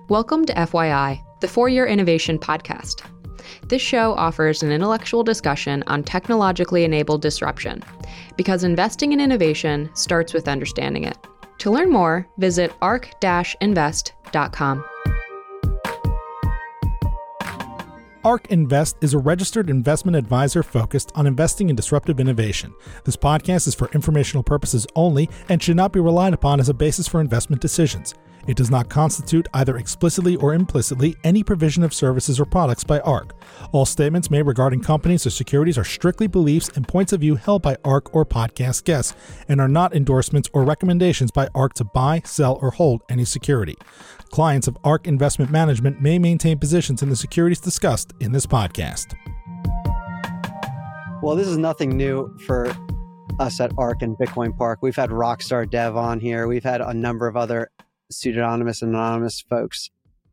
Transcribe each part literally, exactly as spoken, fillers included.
Welcome to F Y I, the Four-Year Innovation Podcast. This show offers an intellectual discussion on technologically enabled disruption, because investing in innovation starts with understanding it. To learn more, visit arc dash invest dot com. ARK Invest is a registered investment advisor focused on investing in disruptive innovation. This podcast is for informational purposes only and should not be relied upon as a basis for investment decisions. It does not constitute, either explicitly or implicitly, any provision of services or products by ARK. All statements made regarding companies or securities are strictly beliefs and points of view held by ARK or podcast guests, and are not endorsements or recommendations by ARK to buy, sell, or hold any security. Clients of ARK Investment Management may maintain positions in the securities discussed in this podcast. Well, this is nothing new for us at ARK and Bitcoin Park. We've had Rockstar Dev on here. We've had a number of other pseudonymous and anonymous folks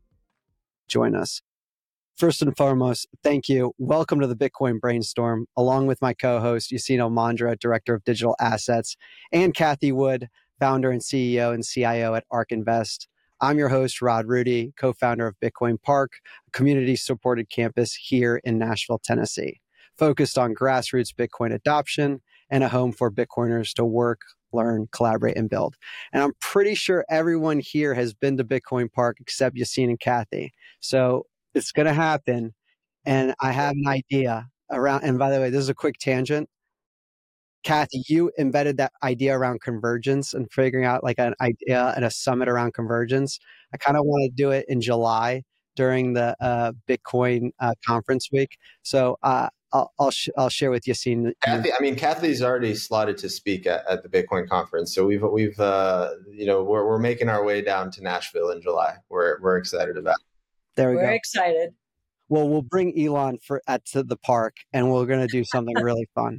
join us. First and foremost, thank you. Welcome to the Bitcoin Brainstorm, along with my co-host, Yassine Almondra, Director of Digital Assets, and Cathie Wood, Founder and C E O and C I O at ARK Invest. I'm your host, Rod Rudy, co-founder of Bitcoin Park, a community-supported campus here in Nashville, Tennessee, focused on grassroots Bitcoin adoption and a home for Bitcoiners to work, learn, collaborate, and build. And I'm pretty sure everyone here has been to Bitcoin Park except Yassine and Cathie. So it's going to happen. And I have an idea around, and by the way, this is a quick tangent. Cathie, you embedded that idea around convergence and figuring out like an idea and a summit around convergence. I kind of want to do it in July during the uh, Bitcoin uh, conference week. So uh, I'll I'll, sh- I'll share with Yassine. Cathie, I mean, Cathie's already slotted to speak at, at the Bitcoin conference, so we've we've uh, you know we're we're making our way down to Nashville in July. We're we're excited about it. There we we're go. We're excited. Well, we'll bring Elon for at to the park, and we're going to do something really fun.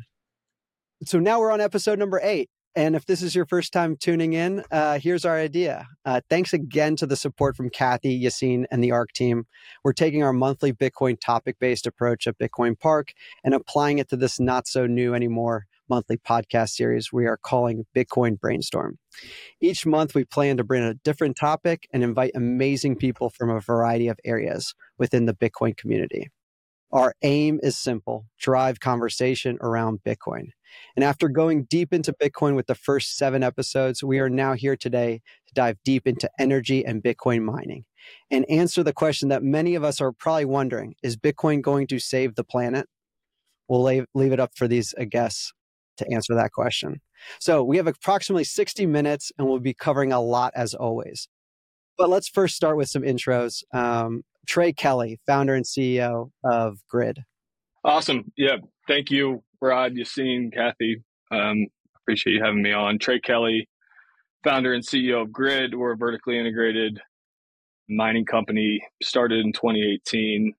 So now we're on episode number eight. And if this is your first time tuning in, uh, here's our idea. Uh, thanks again to the support from Cathie, Yassine, and the ARK team. We're taking our monthly Bitcoin topic-based approach at Bitcoin Park and applying it to this not-so-new anymore monthly podcast series we are calling Bitcoin Brainstorm. Each month, we plan to bring a different topic and invite amazing people from a variety of areas within the Bitcoin community. Our aim is simple: drive conversation around Bitcoin. And after going deep into Bitcoin with the first seven episodes, we are now here today to dive deep into energy and Bitcoin mining and answer the question that many of us are probably wondering: is Bitcoin going to save the planet? We'll leave, leave it up for these uh, guests to answer that question. So we have approximately sixty minutes, and we'll be covering a lot as always. But let's first start with some intros. Um, Trey Kelly, founder and C E O of Grid. Awesome. Yeah. Thank you, Rod, Yassine, Cathie. Um, appreciate you having me on. Trey Kelly, founder and C E O of Grid. We're a vertically integrated mining company, started in twenty eighteen.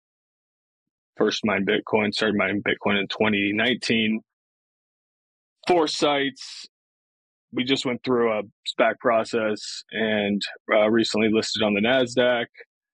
First mined Bitcoin, started mining Bitcoin in twenty nineteen. Four sites. We just went through a SPAC process and uh, recently listed on the NASDAQ.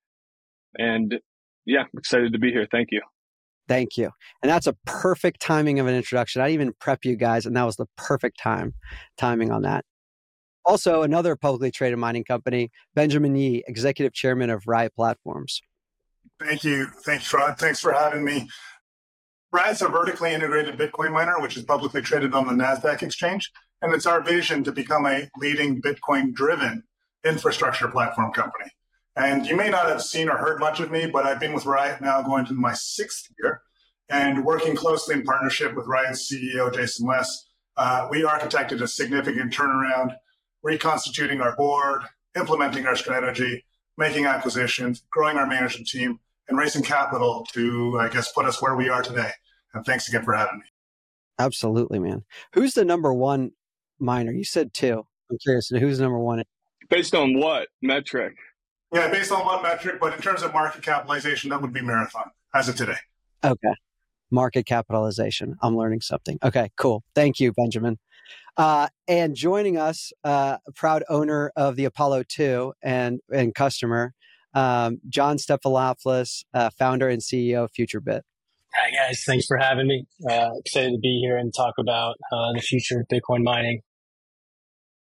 And yeah, excited to be here. Thank you. Thank you. And that's a perfect timing of an introduction. I didn't even prep you guys, and that was the perfect time timing on that. Also, another publicly traded mining company, Benjamin Yi, Executive Chairman of Riot Platforms. Thank you. Thanks, Rod. Thanks for having me. Riot's a vertically integrated Bitcoin miner, which is publicly traded on the NASDAQ exchange. And it's our vision to become a leading Bitcoin-driven infrastructure platform company. And you may not have seen or heard much of me, but I've been with Riot now going to my sixth year and working closely in partnership with Riot's C E O, Jason Les. Uh, we architected a significant turnaround, reconstituting our board, implementing our strategy, making acquisitions, growing our management team, and raising capital to, I guess, put us where we are today. And thanks again for having me. Absolutely, man. Who's the number one miner? You said two. I'm curious, who's number one? Based on what metric? Yeah, based on what metric, but in terms of market capitalization, that would be Marathon as of today. Okay. Market capitalization. I'm learning something. Okay, cool. Thank you, Benjamin. Uh, and joining us, uh, a proud owner of the Apollo two and, and customer, um, John Stephalopoulos, uh, founder and C E O of FutureBit. Hi, guys. Thanks for having me. Uh, excited to be here and talk about uh, the future of Bitcoin mining.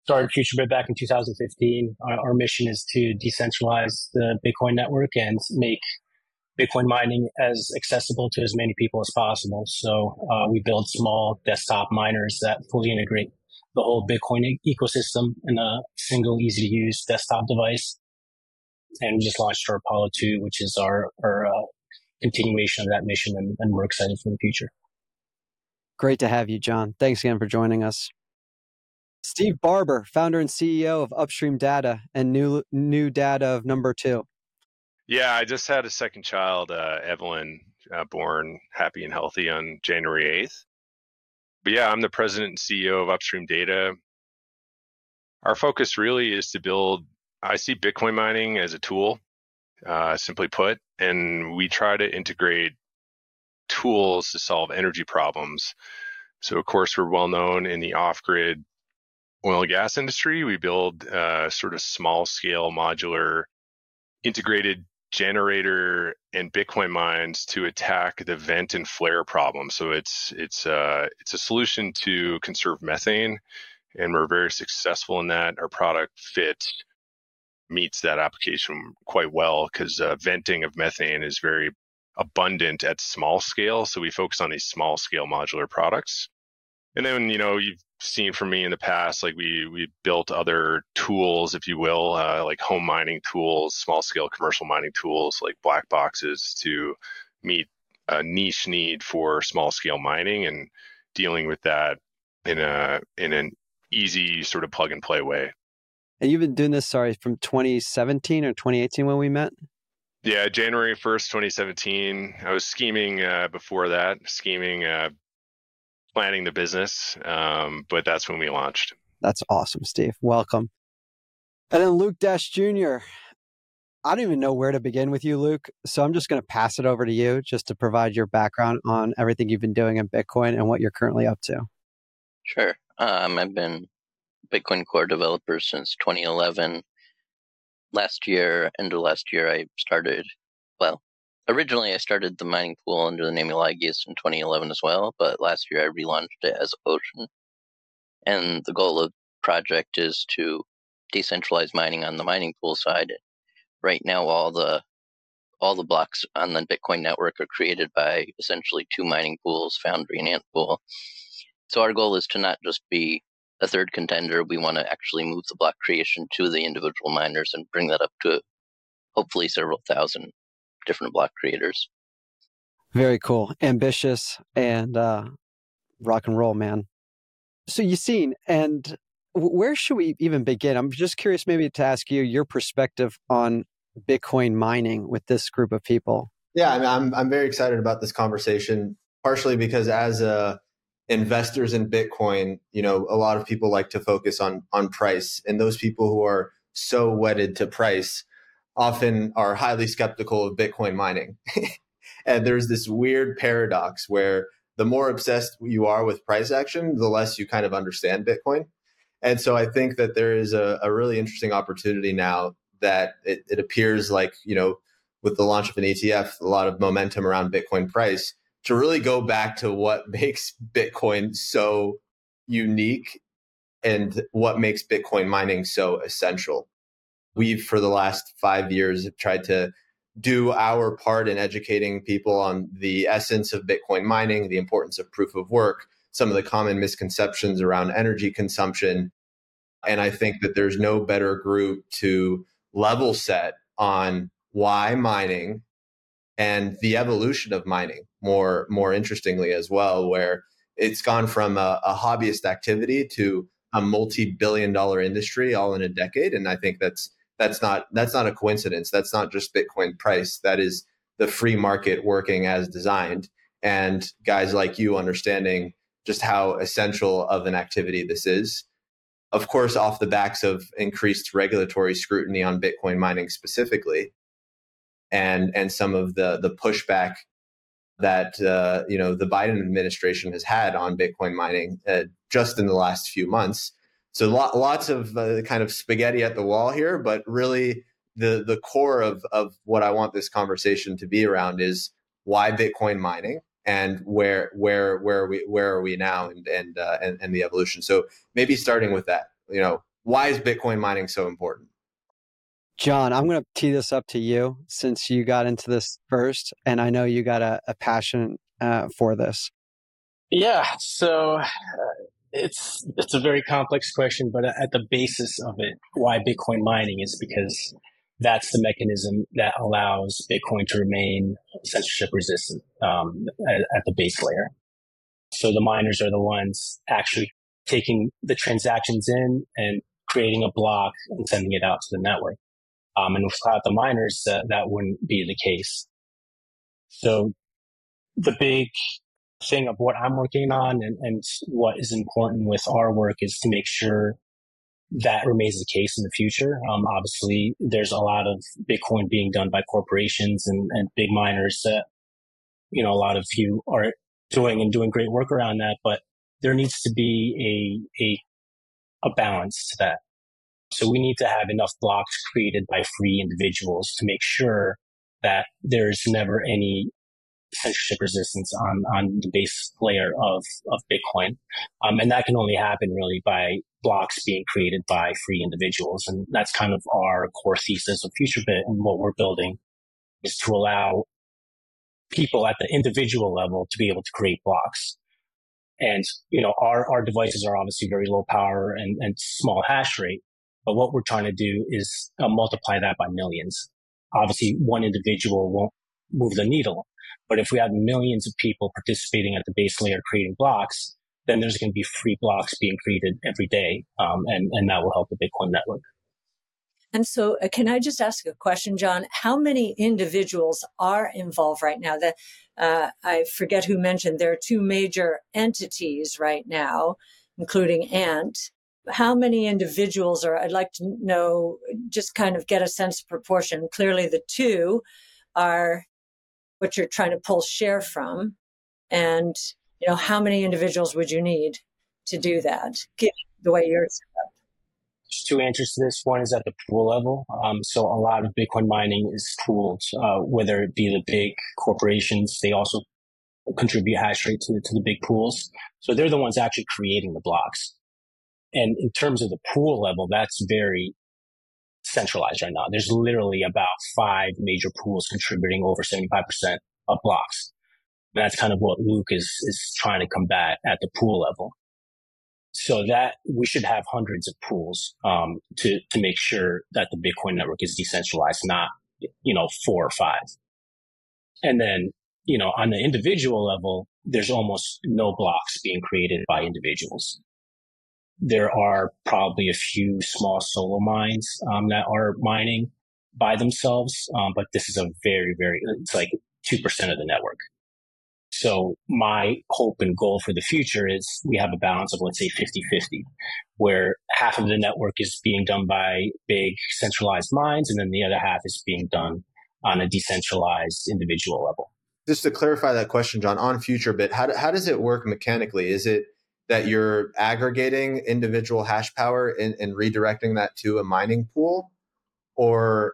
started FutureBit back in two thousand fifteen. Our, our mission is to decentralize the Bitcoin network and make Bitcoin mining as accessible to as many people as possible. So uh, we build small desktop miners that fully integrate the whole Bitcoin e- ecosystem in a single, easy-to-use desktop device. And we just launched our Apollo two, which is our, our uh, continuation of that mission, and, and we're excited for the future. Great to have you, John. Thanks again for joining us. Steve Barber, founder and C E O of Upstream Data and New New Data of Number Two. Yeah, I just had a second child, uh, Evelyn, uh, born happy and healthy on January eighth. But yeah, I'm the president and C E O of Upstream Data. Our focus really is to build, I see Bitcoin mining as a tool, uh, simply put, and we try to integrate tools to solve energy problems. So of course, we're well known in the off-grid oil and gas industry. We build uh, sort of small scale modular integrated generator and Bitcoin mines to attack the vent and flare problem. So it's it's uh, it's a solution to conserve methane, and we're very successful in that. Our product fit meets that application quite well because uh, venting of methane is very abundant at small scale. So we focus on these small scale modular products. And then, you know, you've seen from me in the past, like we we built other tools, if you will, uh, like home mining tools, small scale commercial mining tools, like black boxes to meet a niche need for small scale mining and dealing with that in a in an easy sort of plug and play way. And you've been doing this, sorry, from twenty seventeen or twenty eighteen when we met? Yeah, January first, twenty seventeen. I was scheming uh, before that, scheming, uh, planning the business, um, but that's when we launched. That's awesome, Steve. Welcome. And then Luke Dash Junior I don't even know where to begin with you, Luke. So I'm just going to pass it over to you just to provide your background on everything you've been doing in Bitcoin and what you're currently up to. Sure. Um, I've been Bitcoin Core developer since twenty eleven. Last year, end of last year, I started, well, originally I started the mining pool under the name Eligius in twenty eleven as well, but last year I relaunched it as Ocean. And the goal of the project is to decentralize mining on the mining pool side. Right now, all the all the blocks on the Bitcoin network are created by essentially two mining pools, Foundry and Antpool. So our goal is to not just be a third contender. We want to actually move the block creation to the individual miners and bring that up to hopefully several thousand different block creators. Very cool. Ambitious and uh, rock and roll, man. So Yassine, and where should we even begin? I'm just curious maybe to ask you your perspective on Bitcoin mining with this group of people. Yeah, I mean, I'm I'm very excited about this conversation, partially because as a investors in Bitcoin, you know, a lot of people like to focus on on price, and those people who are so wedded to price often are highly skeptical of Bitcoin mining. And there's this weird paradox where the more obsessed you are with price action, the less you kind of understand Bitcoin. And so I think that there is a, a really interesting opportunity now that it, it appears like, you know, with the launch of an E T F, a lot of momentum around Bitcoin price, to really go back to what makes Bitcoin so unique and what makes Bitcoin mining so essential. We've, for the last five years, have tried to do our part in educating people on the essence of Bitcoin mining, the importance of proof of work, some of the common misconceptions around energy consumption. And I think that there's no better group to level set on why mining and the evolution of mining, more more interestingly as well, where it's gone from a, a hobbyist activity to a multi-billion dollar industry all in a decade. And I think that's that's not that's not a coincidence. That's not just Bitcoin price. That is the free market working as designed. And guys like you understanding just how essential of an activity this is. Of course, off the backs of increased regulatory scrutiny on Bitcoin mining specifically, and and some of the the pushback that uh, you know the Biden administration has had on Bitcoin mining uh, just in the last few months. So lo- lots of uh, kind of spaghetti at the wall here, but really the the core of of what I want this conversation to be around is why Bitcoin mining and where where where are we where are we now and and uh, and, and the evolution. So maybe starting with that, you know, why is Bitcoin mining so important? John, I'm going to tee this up to you since you got into this first, and I know you got a, a passion uh, for this. Yeah, so uh, it's it's a very complex question, but at the basis of it, why Bitcoin mining is because that's the mechanism that allows Bitcoin to remain censorship resistant um, at, at the base layer. So the miners are the ones actually taking the transactions in and creating a block and sending it out to the network. Um, and without the miners, uh, that wouldn't be the case. So the big thing of what I'm working on and, and what is important with our work is to make sure that remains the case in the future. Um, obviously, there's a lot of Bitcoin being done by corporations and, and big miners that, you know, a lot of you are doing and doing great work around that, but there needs to be a, a, a balance to that. So we need to have enough blocks created by free individuals to make sure that there's never any censorship resistance on, on the base layer of, of Bitcoin. Um, and that can only happen really by blocks being created by free individuals. And that's kind of our core thesis of FutureBit, and what we're building is to allow people at the individual level to be able to create blocks. And, you know, our, our devices are obviously very low power and, and small hash rate. But what we're trying to do is uh, multiply that by millions. Obviously, one individual won't move the needle. But if we have millions of people participating at the base layer creating blocks, then there's going to be free blocks being created every day. Um, and, and that will help the Bitcoin network. And so uh, can I just ask a question, John? How many individuals are involved right now? The, uh, I forget who mentioned there are two major entities right now, including Ant. How many individuals are, I'd like to know, just kind of get a sense of proportion. Clearly the two are what you're trying to pull share from. And, you know, how many individuals would you need to do that, given the way you're set up? There's two answers to this. One is at the pool level. Um, so a lot of Bitcoin mining is pooled, uh, whether it be the big corporations, they also contribute hash rate to, to the big pools. So they're the ones actually creating the blocks. And in terms of the pool level, that's very centralized right now. There's literally about five major pools contributing over seventy-five percent of blocks. And that's kind of what Luke is, is trying to combat at the pool level. So that we should have hundreds of pools, um, to, to make sure that the Bitcoin network is decentralized, not, you know, four or five. And then, you know, on the individual level, there's almost no blocks being created by individuals. There are probably a few small solo mines um, that are mining by themselves, um, but this is a very, very, it's like two percent of the network. So my hope and goal for the future is we have a balance of, let's say, fifty-fifty, where half of the network is being done by big centralized mines, and then the other half is being done on a decentralized individual level. Just to clarify that question, John, on FutureBit, how, how does it work mechanically? Is it that you're aggregating individual hash power and, and redirecting that to a mining pool? Or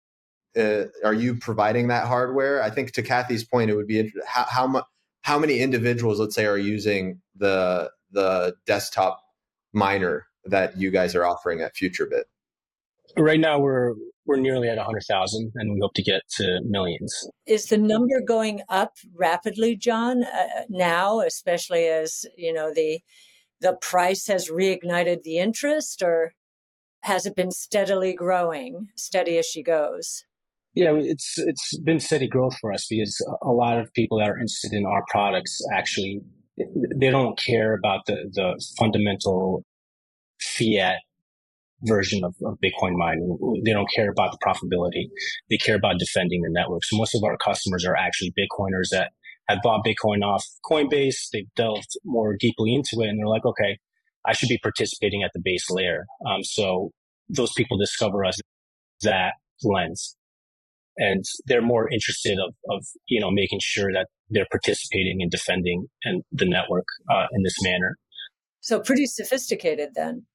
uh, are you providing that hardware? I think to Kathy's point, it would be how, how much, how many individuals, let's say, are using the the desktop miner that you guys are offering at FutureBit? Right now, we're we're nearly at one hundred thousand, and we hope to get to millions. Is the number going up rapidly, John, uh, now, especially as, you know, the the price has reignited the interest, or has it been steadily growing, steady as she goes? Yeah, it's it's been steady growth for us because a lot of people that are interested in our products actually, they don't care about the, the fundamental fiat version of, of Bitcoin mining. They don't care about the profitability. They care about defending the network. So most of our customers are actually Bitcoiners that have bought Bitcoin off Coinbase. They've delved more deeply into it, and they're like, okay, I should be participating at the base layer. Um, so those people discover us that lens, and they're more interested of, of you know making sure that they're participating and defending and the network uh, in this manner. So pretty sophisticated then.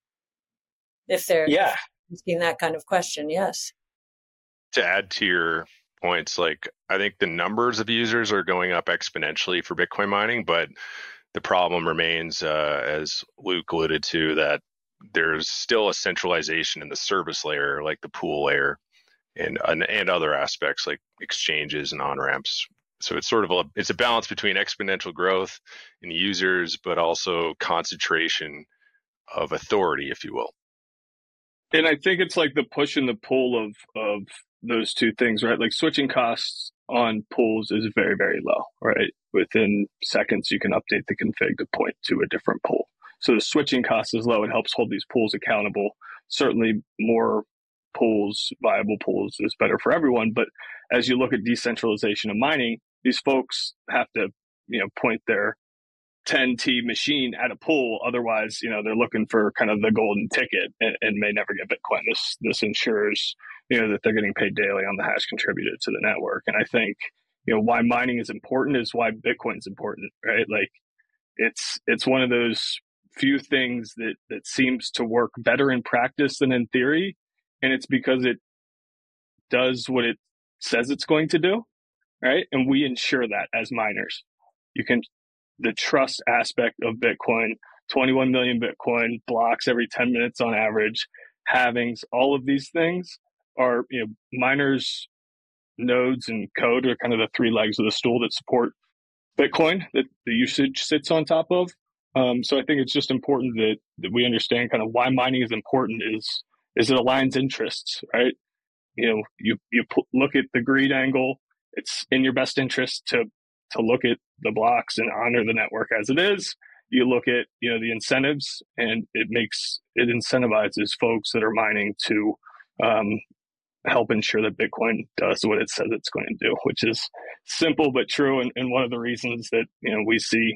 If they're yeah. asking that kind of question, yes. To add to your points, like I think the numbers of users are going up exponentially for Bitcoin mining, but the problem remains, uh, as Luke alluded to, that there's still a centralization in the service layer, like the pool layer, and and, and other aspects like exchanges and on-ramps. So it's sort of a it's a balance between exponential growth in users, but also concentration of authority, if you will. And I think it's like the push and the pull of of those two things, right? Like switching costs on pools is very, very low, right? Within seconds, you can update the config to point to a different pool. So the switching cost is low. It helps hold these pools accountable. Certainly more pools, viable pools, is better for everyone. But as you look at decentralization of mining, these folks have to, you know, point their ten T machine at a pool. Otherwise, you know, they're looking for kind of the golden ticket and, and may never get Bitcoin. This this ensures, you know, that they're getting paid daily on the hash contributed to the network. And I think, you know, why mining is important is why Bitcoin's important, right? Like it's it's one of those few things that that seems to work better in practice than in theory. And it's because it does what it says it's going to do, right? And we ensure that as miners. You can the trust aspect of Bitcoin, twenty-one million Bitcoin blocks every ten minutes on average, halvings, all of these things are, you know, miners, nodes, and code are kind of the three legs of the stool that support Bitcoin that the usage sits on top of. Um, so I think it's just important that, that we understand kind of why mining is important is, is it aligns interests, right? You know, you, you p- look at the greed angle, it's in your best interest to to look at the blocks and honor the network as it is. You look at, you know, the incentives, and it makes, it incentivizes folks that are mining to um, help ensure that Bitcoin does what it says it's going to do, which is simple but true. And, and one of the reasons that, you know, we see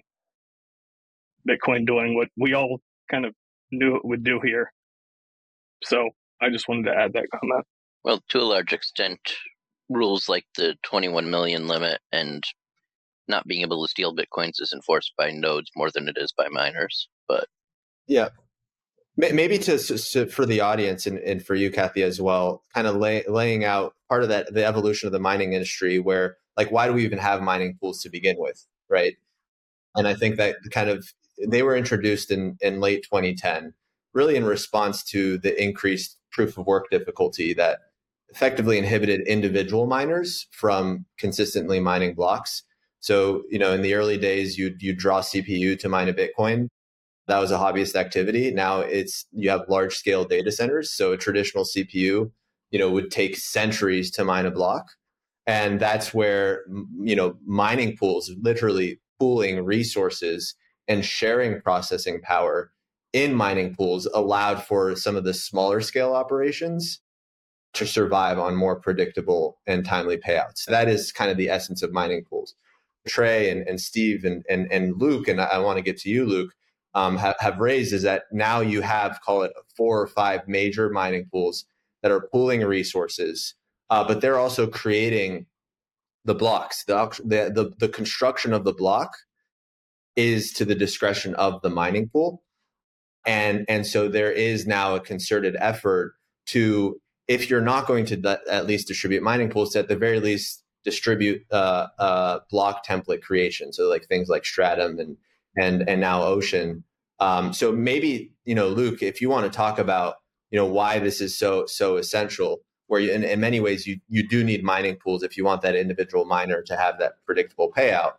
Bitcoin doing what we all kind of knew it would do here. So I just wanted to add that comment. Well, to a large extent, rules like the twenty-one million limit and not being able to steal Bitcoins is enforced by nodes more than it is by miners. But yeah, maybe to, to for the audience and, and for you, Kathy, as well, kind of lay, laying out part of that, the evolution of the mining industry, where like, why do we even have mining pools to begin with, right? And I think that kind of they were introduced in, in late twenty ten, really in response to the increased proof of work difficulty that effectively inhibited individual miners from consistently mining blocks. So, you know, in the early days, you you draw C P U to mine a Bitcoin. That was a hobbyist activity. Now it's you have large scale data centers. So a traditional C P U, you know, would take centuries to mine a block. And that's where, you know, mining pools, literally pooling resources and sharing processing power in mining pools, allowed for some of the smaller scale operations to survive on more predictable and timely payouts. That is kind of the essence of mining pools. Trey and, and Steve and, and, and Luke, and I, I want to get to you, Luke, um, have, have raised is that now you have, call it four or five major mining pools that are pooling resources, uh, but they're also creating the blocks. The, the, the, the construction of the block is to the discretion of the mining pool. And, and so there is now a concerted effort to, if you're not going to th- at least distribute mining pools, to at the very least distribute uh, uh, block template creation. So like things like Stratum and and and now Ocean. Um, so maybe, you know, Luke, if you want to talk about, you know, why this is so so essential, where you, in, in many ways you you do need mining pools if you want that individual miner to have that predictable payout,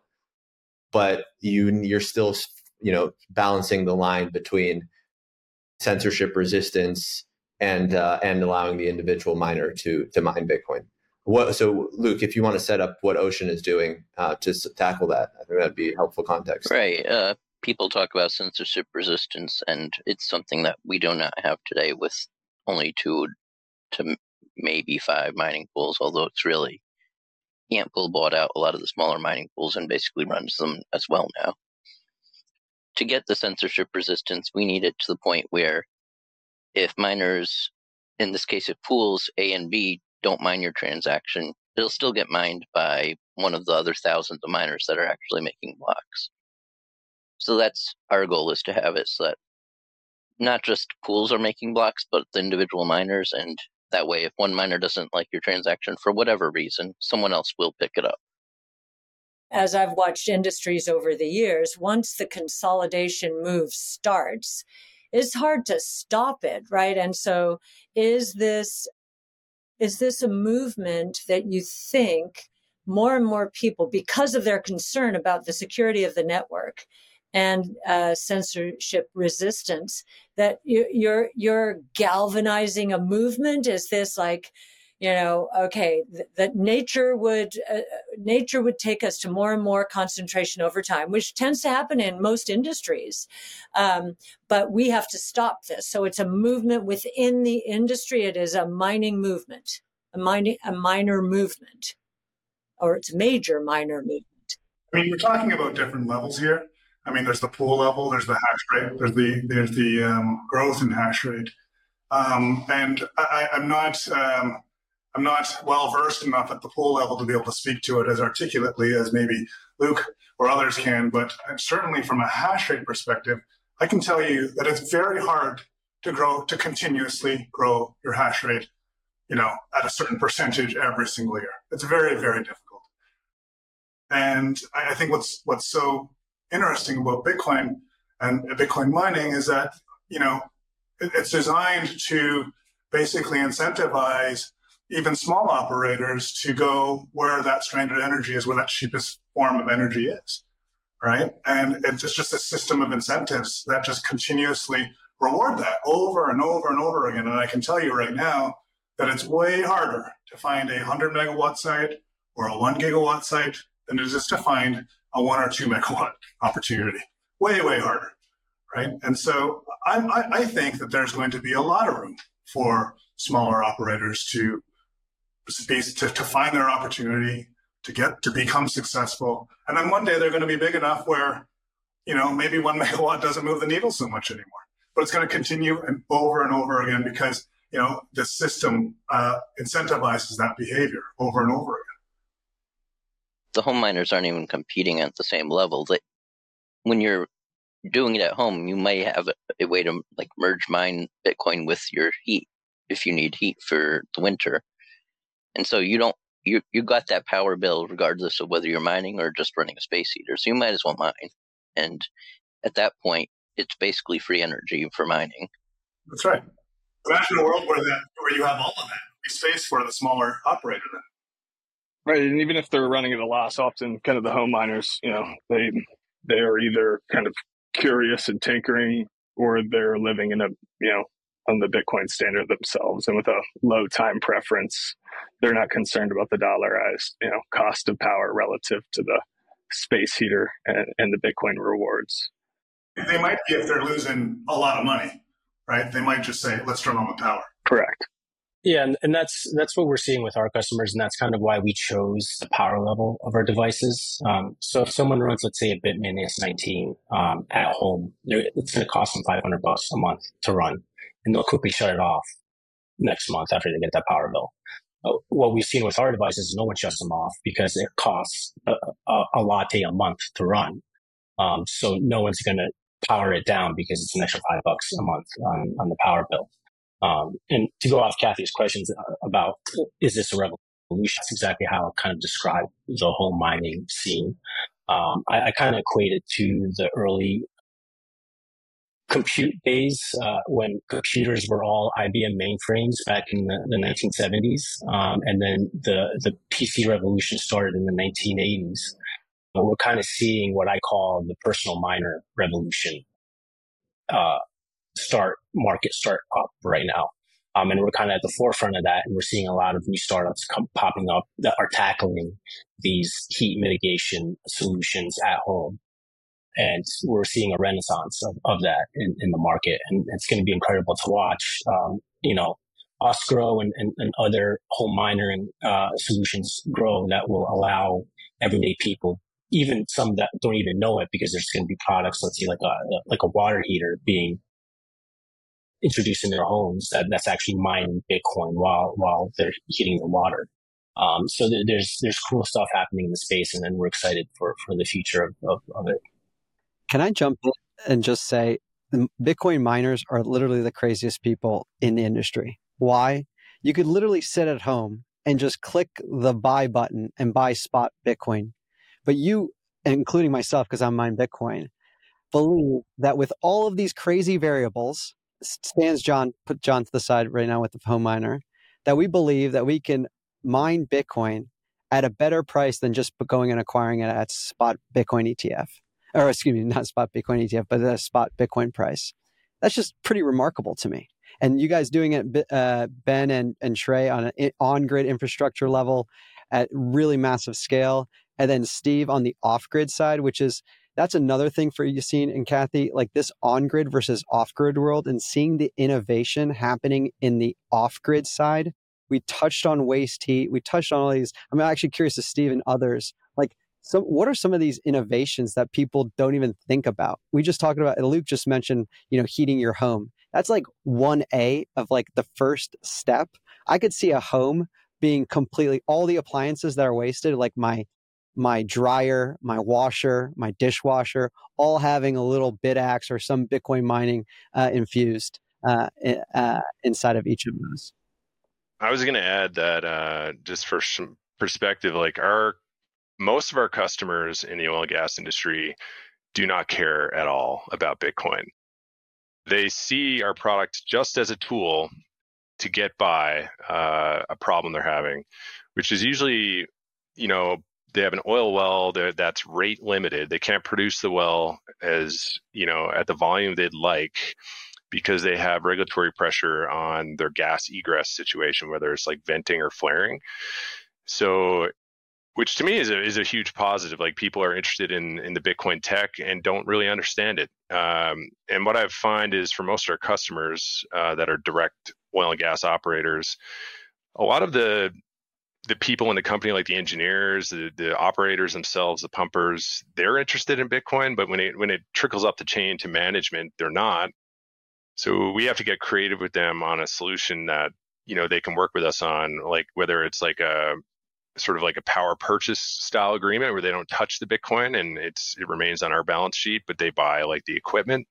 but you you're still, you know, balancing the line between censorship resistance and uh, and allowing the individual miner to to mine Bitcoin. What, so, Luke, if you want to set up what Ocean is doing uh, to s- tackle that, I think that'd be helpful context. Right. Uh, people talk about censorship resistance, and it's something that we do not have today with only two to maybe five mining pools, although it's really, Antpool bought out a lot of the smaller mining pools and basically runs them as well now. To get the censorship resistance, we need it to the point where if miners, in this case, if pools A and B don't mine your transaction, it'll still get mined by one of the other thousands of miners that are actually making blocks. So that's our goal, is to have it so that not just pools are making blocks, but the individual miners. And that way, if one miner doesn't like your transaction for whatever reason, someone else will pick it up. As I've watched industries over the years, once the consolidation move starts, it's hard to stop it, right? And so is this, is this a movement that you think more and more people, because of their concern about the security of the network and uh, censorship resistance, that you, you're you're galvanizing a movement? Is this like, you know, okay, th- that nature would uh, nature would take us to more and more concentration over time, which tends to happen in most industries, um, but we have to stop this. So it's a movement within the industry. It is a mining movement, a mining a minor movement. Or it's major minor movement. I mean, we're talking about different levels here. I mean, there's the pool level, there's the hash rate, there's the there's the um, growth in hash rate, um, and I, I'm not um, I'm not well versed enough at the pool level to be able to speak to it as articulately as maybe Luke or others can. But certainly, from a hash rate perspective, I can tell you that it's very hard to grow to continuously grow your hash rate, you know, at a certain percentage every single year. It's very, very difficult. And I think what's what's so interesting about Bitcoin and Bitcoin mining is that, you know, it's designed to basically incentivize even small operators to go where that stranded energy is, where that cheapest form of energy is, right? And it's just a system of incentives that just continuously reward that over and over and over again. And I can tell you right now that it's way harder to find a one hundred megawatt site or a one gigawatt site than it is to find a one or two megawatt opportunity. Way, way harder, right? And so I, I, I think that there's going to be a lot of room for smaller operators to, to, to find their opportunity, to get to become successful. And then one day they're going to be big enough where, you know, maybe one megawatt doesn't move the needle so much anymore. But it's going to continue and over and over again because, you know, the system uh, incentivizes that behavior over and over again. The home miners aren't even competing at the same level. That when you're doing it at home, you may have a, a way to like merge mine Bitcoin with your heat if you need heat for the winter. And so you don't you you got that power bill regardless of whether you're mining or just running a space heater. So you might as well mine. And at that point, it's basically free energy for mining. That's right. Imagine a world where that where you have all of that. Be space for the smaller operator then. Right, and even if they're running at a loss, often kind of the home miners, you know, they they are either kind of curious and tinkering, or they're living in a, you know, on the Bitcoin standard themselves, and with a low time preference, they're not concerned about the dollarized, you know, cost of power relative to the space heater and, and the Bitcoin rewards. They might be if they're losing a lot of money, right? They might just say, "Let's turn on the power." Correct. Yeah, and, and that's that's what we're seeing with our customers, and that's kind of why we chose the power level of our devices. Um, so if someone runs, let's say, a Bitmain S nineteen um, at home, it's going to cost them five hundred bucks a month to run, and they'll quickly shut it off next month after they get that power bill. Uh, what we've seen with our devices is no one shuts them off because it costs a, a, a latte a month to run. Um, so no one's going to power it down because it's an extra five bucks a month on, on the power bill. Um, and to go off Kathy's questions about, is this a revolution? That's exactly how I kind of describe the whole mining scene. Um, I, I kind of equate it to the early compute days, uh, when computers were all I B M mainframes back in the, the nineteen seventies. Um, and then the, the P C revolution started in the nineteen eighties. But we're kind of seeing what I call the personal miner revolution, uh, start market start up right now. Um, and we're kind of at the forefront of that. And we're seeing a lot of new startups come popping up that are tackling these heat mitigation solutions at home. And we're seeing a renaissance of, of that in, in the market. And it's going to be incredible to watch, um, you know, us grow and, and, and other home mining uh, solutions grow that will allow everyday people, even some that don't even know it, because there's going to be products, let's say like a, like a water heater being introduced in their homes that, that's actually mining Bitcoin while while they're heating the water. Um, so there, there's there's cool stuff happening in the space, and then we're excited for, for the future of, of, of it. Can I jump in and just say, Bitcoin miners are literally the craziest people in the industry. Why? You could literally sit at home and just click the buy button and buy spot Bitcoin. But you, including myself, because I'm mine Bitcoin, believe that with all of these crazy variables, stands John, put John to the side right now with the home miner, that we believe that we can mine Bitcoin at a better price than just going and acquiring it at spot Bitcoin E T F. Or excuse me, not spot Bitcoin E T F, but at a spot Bitcoin price. That's just pretty remarkable to me. And you guys doing it, uh, Ben and, and Trey, on an on-grid infrastructure level at really massive scale. And then Steve on the off-grid side, which is, that's another thing for Yassine and Kathy, like this on-grid versus off-grid world, and seeing the innovation happening in the off-grid side. We touched on waste heat. We touched on all these. I'm actually curious to Steve and others, like, so what are some of these innovations that people don't even think about? We just talked about, Luke just mentioned, you know, heating your home. That's like one A of like the first step. I could see a home being completely, all the appliances that are wasted, like my my dryer, my washer, my dishwasher, all having a little BitAx or some Bitcoin mining uh, infused uh, uh, inside of each of those. I was going to add that uh, just for some perspective, like our most of our customers in the oil and gas industry do not care at all about Bitcoin. They see our product just as a tool to get by uh, a problem they're having, which is usually, you know, they have an oil well that's rate limited. They can't produce the well as, you know, at the volume they'd like because they have regulatory pressure on their gas egress situation, whether it's like venting or flaring. So, which to me is a is a huge positive. Like people are interested in in the Bitcoin tech and don't really understand it. Um, and what I find is for most of our customers uh, that are direct oil and gas operators, a lot of the the people in the company, like the engineers, the, the operators themselves, the pumpers, they're interested in Bitcoin, but when it when it trickles up the chain to management, they're not. So we have to get creative with them on a solution that, you know, they can work with us on, like whether it's like a sort of like a power purchase style agreement where they don't touch the Bitcoin and it's it remains on our balance sheet, but they buy like the equipment.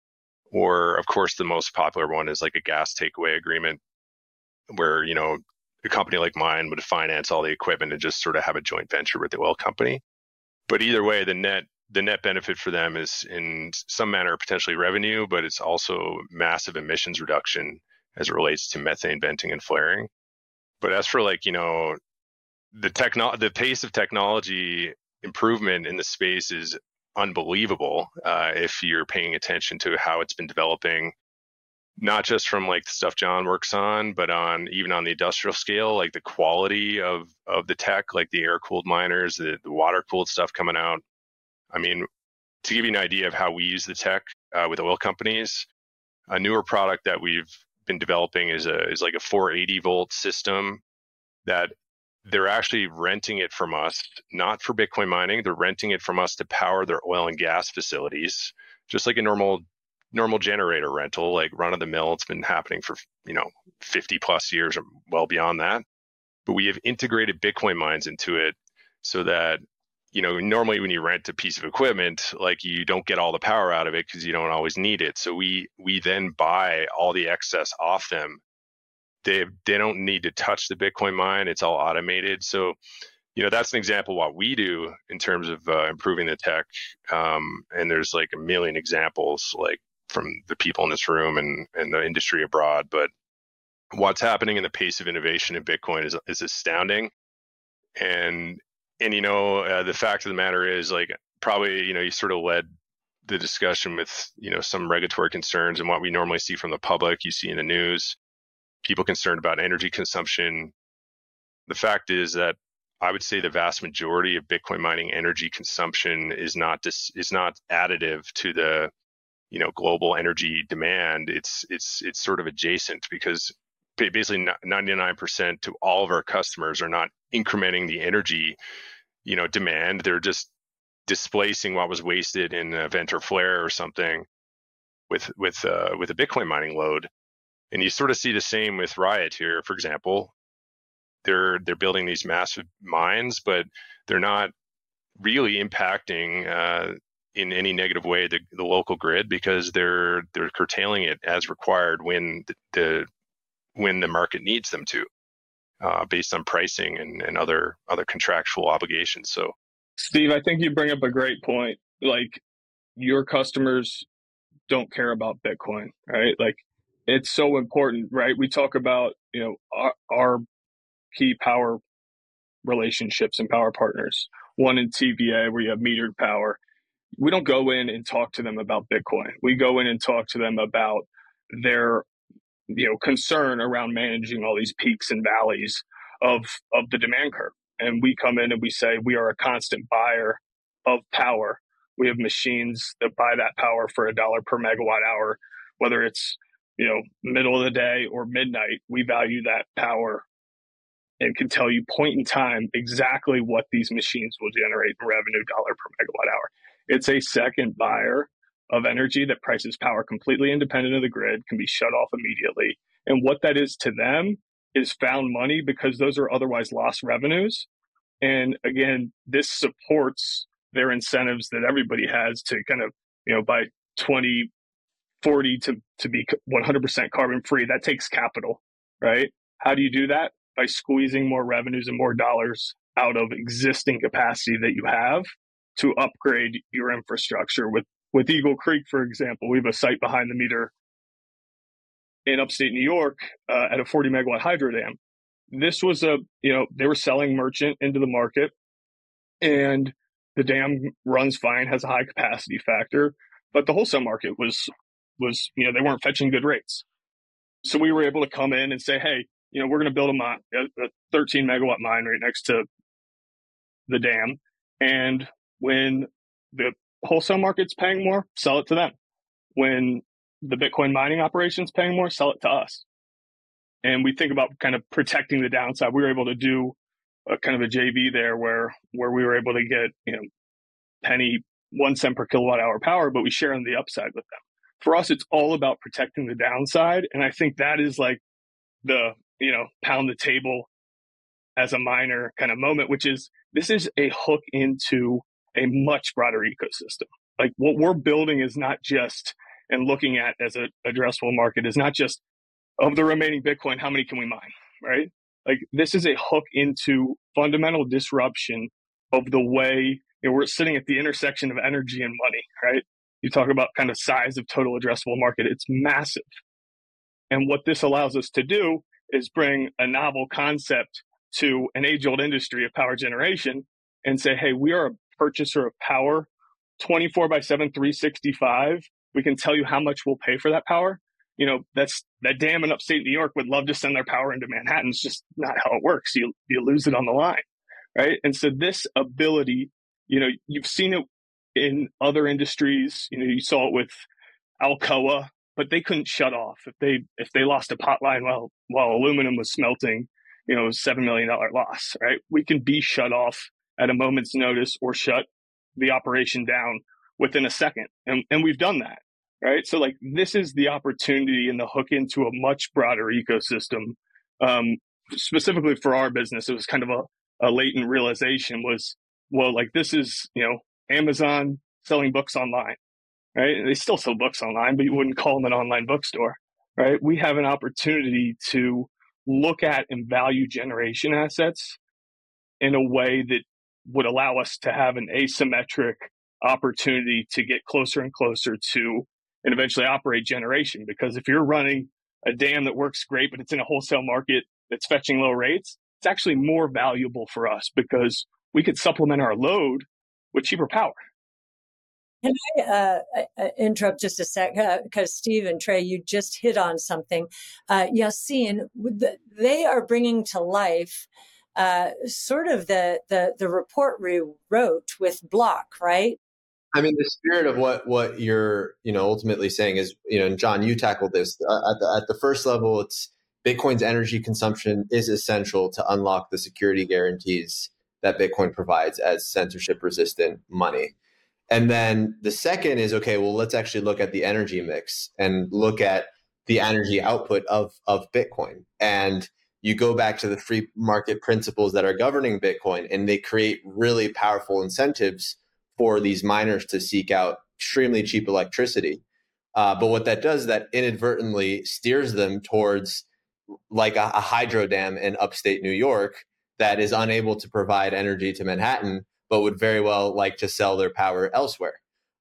Or of course, the most popular one is like a gas takeaway agreement where, you know, a company like mine would finance all the equipment and just sort of have a joint venture with the oil company. But either way, the net the net benefit for them is in some manner potentially revenue, but it's also massive emissions reduction as it relates to methane venting and flaring. But as for like, you know, the techno the pace of technology improvement in the space is unbelievable uh, if you're paying attention to how it's been developing. Not just from like the stuff John works on, but on even on the industrial scale, like the quality of of the tech, like the air cooled miners, the, the water cooled stuff coming out. I mean, to give you an idea of how we use the tech uh, with oil companies, a newer product that we've been developing is a is like a four eighty volt system that they're actually renting it from us, not for Bitcoin mining. They're renting it from us to power their oil and gas facilities, just like a normal normal generator rental, like run of the mill. It's been happening for, you know, fifty plus years or well beyond that. But we have integrated Bitcoin mines into it so that, you know, normally when you rent a piece of equipment, like you don't get all the power out of it because you don't always need it. So we we then buy all the excess off them. They they don't need to touch the Bitcoin mine. It's all automated. So, you know, that's an example of what we do in terms of uh, improving the tech. Um, and there's like a million examples, like from the people in this room and, and the industry abroad. But what's happening in the pace of innovation in Bitcoin is is astounding. And, and you know, uh, the fact of the matter is, like, probably, you know, you sort of led the discussion with, you know, some regulatory concerns and what we normally see from the public, you see in the news, people concerned about energy consumption. The fact is that I would say the vast majority of Bitcoin mining energy consumption is not dis, is not additive to the, you know, global energy demand. It's it's it's sort of adjacent because basically ninety-nine percent to all of our customers are not incrementing the energy, you know, demand. They're just displacing what was wasted in a vent or flare or something with with uh, with a Bitcoin mining load. And you sort of see the same with Riot here, for example. They're they're building these massive mines, but they're not really impacting uh, in any negative way the, the local grid because they're they're curtailing it as required when the, the when the market needs them to, uh, based on pricing and, and other other contractual obligations. So, Steve, I think you bring up a great point. Like, your customers don't care about Bitcoin, right? Like, it's so important, right? We talk about, you know, our, our key power relationships and power partners. One in T V A, where you have metered power. We don't go in and talk to them about Bitcoin. We go in and talk to them about their, you know, concern around managing all these peaks and valleys of of the demand curve. And we come in and we say we are a constant buyer of power. We have machines that buy that power for a dollar per megawatt hour, whether it's, you know, middle of the day or midnight. We value that power and can tell you point in time exactly what these machines will generate in revenue dollar per megawatt hour. It's a second buyer of energy that prices power completely independent of the grid, can be shut off immediately. And what that is to them is found money, because those are otherwise lost revenues. And again, this supports their incentives that everybody has to kind of, you know, by twenty forty to, to be one hundred percent carbon free. That takes capital, right? How do you do that? By squeezing more revenues and more dollars out of existing capacity that you have to upgrade your infrastructure. With, with Eagle Creek, for example, we have a site behind the meter in upstate New York uh, at a forty megawatt hydro dam. This was a, you know, they were selling merchant into the market, and the dam runs fine, has a high capacity factor, but the wholesale market was, was, you know, they weren't fetching good rates. So we were able to come in and say, hey, you know, we're going to build a, mine, a thirteen megawatt mine right next to the dam. And when the wholesale market's paying more, sell it to them. When the Bitcoin mining operation's paying more, sell it to us. And we think about kind of protecting the downside. We were able to do a kind of a J V there where, where we were able to get, you know, penny, one cent per kilowatt hour power, but we share in the upside with them. For us, it's all about protecting the downside. And I think that is like the, you know, pound the table as a miner kind of moment, which is, this is a hook into a much broader ecosystem. Like, what we're building is not just, and looking at as an addressable market is not just, of the remaining Bitcoin, how many can we mine, right? Like, this is a hook into fundamental disruption of the way, you know, we're sitting at the intersection of energy and money, right? You talk about kind of size of total addressable market. It's massive. And what this allows us to do is bring a novel concept to an age-old industry of power generation and say, hey, we are a purchaser of power twenty-four by seven, three sixty-five. We can tell you how much we'll pay for that power. You know, that's that dam in upstate New York would love to send their power into Manhattan. It's just not how it works. You you lose it on the line, right? And so this ability, you know, you've seen it in other industries. You know, you saw it with Alcoa, but they couldn't shut off if they if they lost a pot line while while aluminum was smelting. You know, it was a seven million dollar loss, right? We can be shut off at a moment's notice or shut the operation down within a second, and and we've done that. Right. So like, this is the opportunity and the hook into a much broader ecosystem. Um, specifically for our business, it was kind of a, a latent realization was, well, like, this is, you know, Amazon selling books online, right? And they still sell books online, but you wouldn't call them an online bookstore, right? We have an opportunity to look at and value generation assets in a way that would allow us to have an asymmetric opportunity to get closer and closer to and eventually operate generation. Because if you're running a dam that works great, but it's in a wholesale market that's fetching low rates, it's actually more valuable for us because we could supplement our load with cheaper power. Can I uh, interrupt just a sec? Because uh, Steve and Trey, you just hit on something. Uh, Yassine, they are bringing to life uh, sort of the, the, the report we wrote with Block, right? I mean, the spirit of what what you're, you know, ultimately saying is, you know, and John, you tackled this uh, at the at the first level. It's Bitcoin's energy consumption is essential to unlock the security guarantees that Bitcoin provides as censorship resistant money. And then the second is, okay, well, let's actually look at the energy mix and look at the energy output of of Bitcoin. And you go back to the free market principles that are governing Bitcoin, and they create really powerful incentives for these miners to seek out extremely cheap electricity. Uh, but what that does is that inadvertently steers them towards like a, a hydro dam in upstate New York that is unable to provide energy to Manhattan, but would very well like to sell their power elsewhere.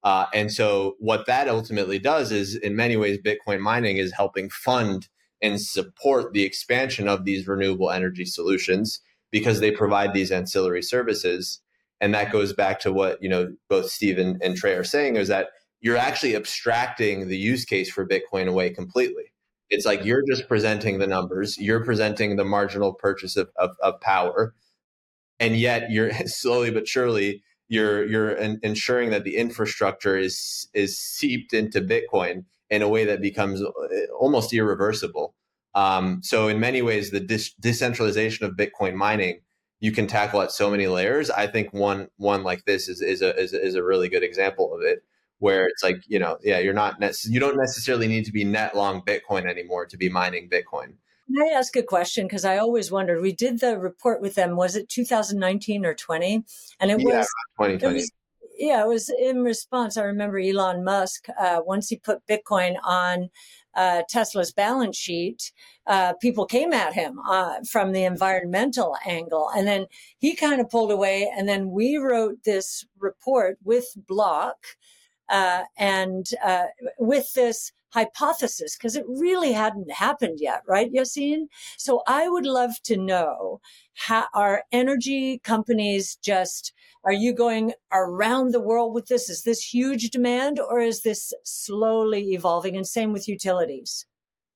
Uh, and so what that ultimately does is, in many ways, Bitcoin mining is helping fund and support the expansion of these renewable energy solutions because they provide these ancillary services. And that goes back to what, you know, both Steve and, and Trey are saying, is that you're actually abstracting the use case for Bitcoin away completely. It's like you're just presenting the numbers, you're presenting the marginal purchase of, of, of power, and yet you're slowly but surely you're you're in, ensuring that the infrastructure is is seeped into Bitcoin in a way that becomes almost irreversible. Um, so in many ways, the dis- decentralization of Bitcoin mining, you can tackle at so many layers. I think one one like this is is a is a, is a really good example of it, where it's like, you know, yeah, you're not nec- you don't necessarily need to be net long Bitcoin anymore to be mining Bitcoin. Can I ask a question? Because I always wondered. We did the report with them. Was it two thousand nineteen or twenty? And it yeah, was twenty twenty. It was, yeah, it was in response. I remember Elon Musk, uh, once he put Bitcoin on uh, Tesla's balance sheet, uh, people came at him uh, from the environmental angle. And then he kind of pulled away. And then we wrote this report with Block uh, and uh, with this hypothesis, because it really hadn't happened yet, right, Yassine? So I would love to know, how are energy companies just, are you going around the world with this? Is this huge demand, or is this slowly evolving? And same with utilities.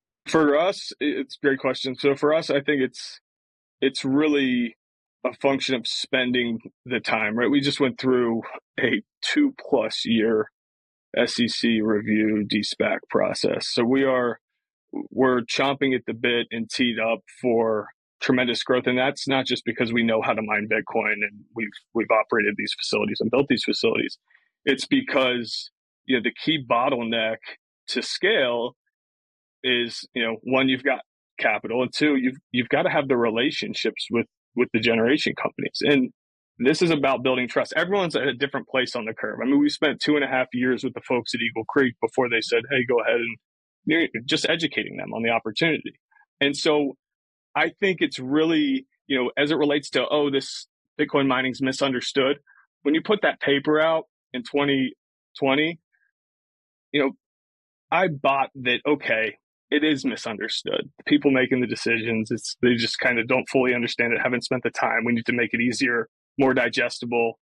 For us, it's a great question. So for us, I think it's it's really a function of spending the time, right? We just went through a two plus year S E C review de-SPAC process. So we are, we're chomping at the bit and teed up for tremendous growth. And that's not just because we know how to mine Bitcoin and we've, we've operated these facilities and built these facilities. It's because, you know, the key bottleneck to scale is, you know, one, you've got capital, and two, you've, you've got to have the relationships with, with the generation companies. And this is about building trust. Everyone's at a different place on the curve. I mean, we spent two and a half years with the folks at Eagle Creek before they said, hey, go ahead, and you know, just educating them on the opportunity. And so I think it's really, you know, as it relates to, oh, this Bitcoin mining's misunderstood. When you put that paper out in twenty twenty, you know, I bought that, okay, it is misunderstood. The people making the decisions, it's, they just kind of don't fully understand it, haven't spent the time. We need to make it easier, more digestible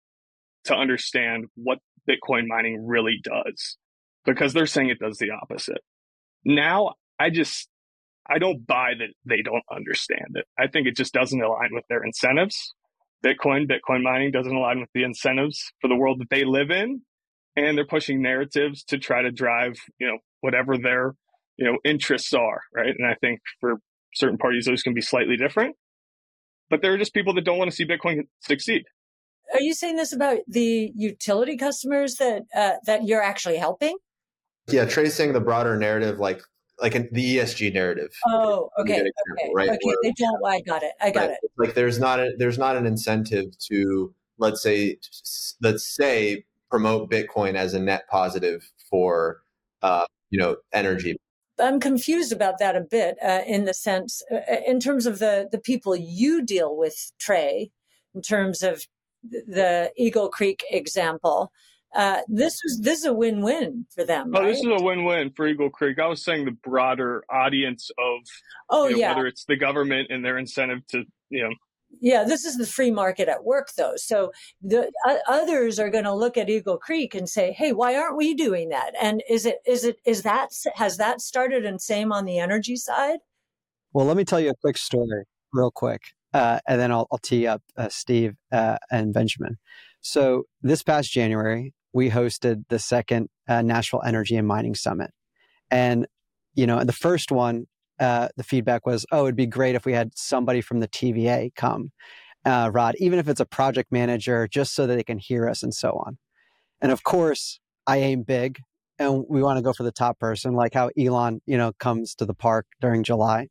to understand what Bitcoin mining really does, because they're saying it does the opposite. Now, I just, I don't buy that they don't understand it. I think it just doesn't align with their incentives. Bitcoin, Bitcoin mining doesn't align with the incentives for the world that they live in. And they're pushing narratives to try to drive, you know, whatever their, you know, interests are, right? And I think for certain parties, those can be slightly different. But there are just people that don't want to see Bitcoin succeed. Are you saying this about the utility customers that uh, that you're actually helping? Yeah, tracing the broader narrative, like like an, the E S G narrative. Oh, okay, example, okay, right? okay. Where, They don't. I got it. I got right? it. Like there's not a there's not an incentive to let's say let's say promote Bitcoin as a net positive for uh, you know energy. I'm confused about that a bit uh, in the sense, uh, in terms of the, the people you deal with, Trey, in terms of the Eagle Creek example. Uh, this is this is a win-win for them. Oh, right? This is a win-win for Eagle Creek. I was saying the broader audience of, oh, you know, yeah. whether it's the government and their incentive to, you know. Yeah, this is the free market at work, though. So the uh, others are going to look at Eagle Creek and say, "Hey, why aren't we doing that?" And is it is it is that has that started? And same on the energy side. Well, let me tell you a quick story, real quick, uh, and then I'll, I'll tee up uh, Steve uh, and Benjamin. So this past January, we hosted the second uh, Nashville Energy and Mining Summit, and you know, the first one. Uh, the feedback was, oh, it'd be great if we had somebody from the T V A come, uh, Rod, even if it's a project manager, just so that they can hear us and so on. And of course, I aim big and we want to go for the top person, like how Elon, you know, comes to the park during July.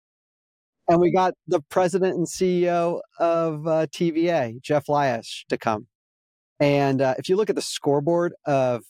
And we got the president and C E O of uh, T V A, Jeff Lyash, to come. And uh, if you look at the scoreboard of,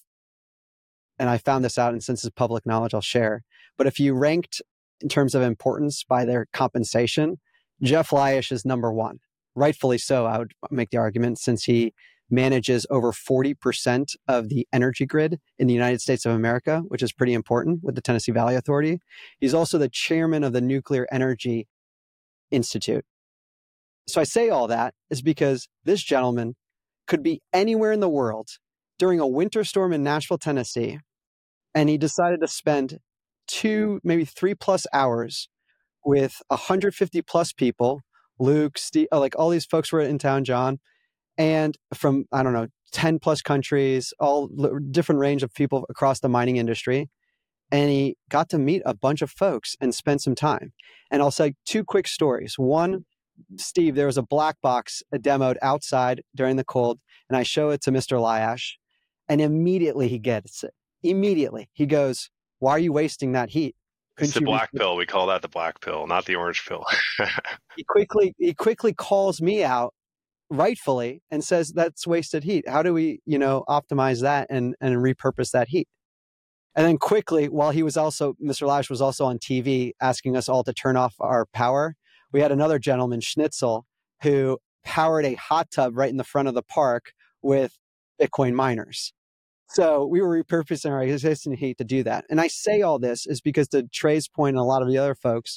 and I found this out, and since it's public knowledge, I'll share. But if you ranked in terms of importance by their compensation, Jeff Lyash is number one. Rightfully so, I would make the argument, since he manages over forty percent of the energy grid in the United States of America, which is pretty important with the Tennessee Valley Authority. He's also the chairman of the Nuclear Energy Institute. So I say all that is because this gentleman could be anywhere in the world during a winter storm in Nashville, Tennessee, and he decided to spend two, maybe three plus hours with one hundred fifty plus people, Luke, Steve, like all these folks were in town, John, and from, I don't know, ten plus countries, all different range of people across the mining industry. And he got to meet a bunch of folks and spend some time. And I'll say two quick stories. One, Steve, there was a black box demoed outside during the cold, and I show it to Mister Lyash, and immediately he gets it. Immediately. He goes, "Why are you wasting that heat? Couldn't It's the you black re- pill. We call that the black pill, not the orange pill." He quickly he quickly calls me out, rightfully, and says that's wasted heat. How do we, you know, optimize that and, and repurpose that heat? And then quickly, while he was also, Mister Lash was also on T V asking us all to turn off our power, we had another gentleman, Schnitzel, who powered a hot tub right in the front of the park with Bitcoin miners. So we were repurposing our existing heat to do that. And I say all this is because to Trey's point and a lot of the other folks,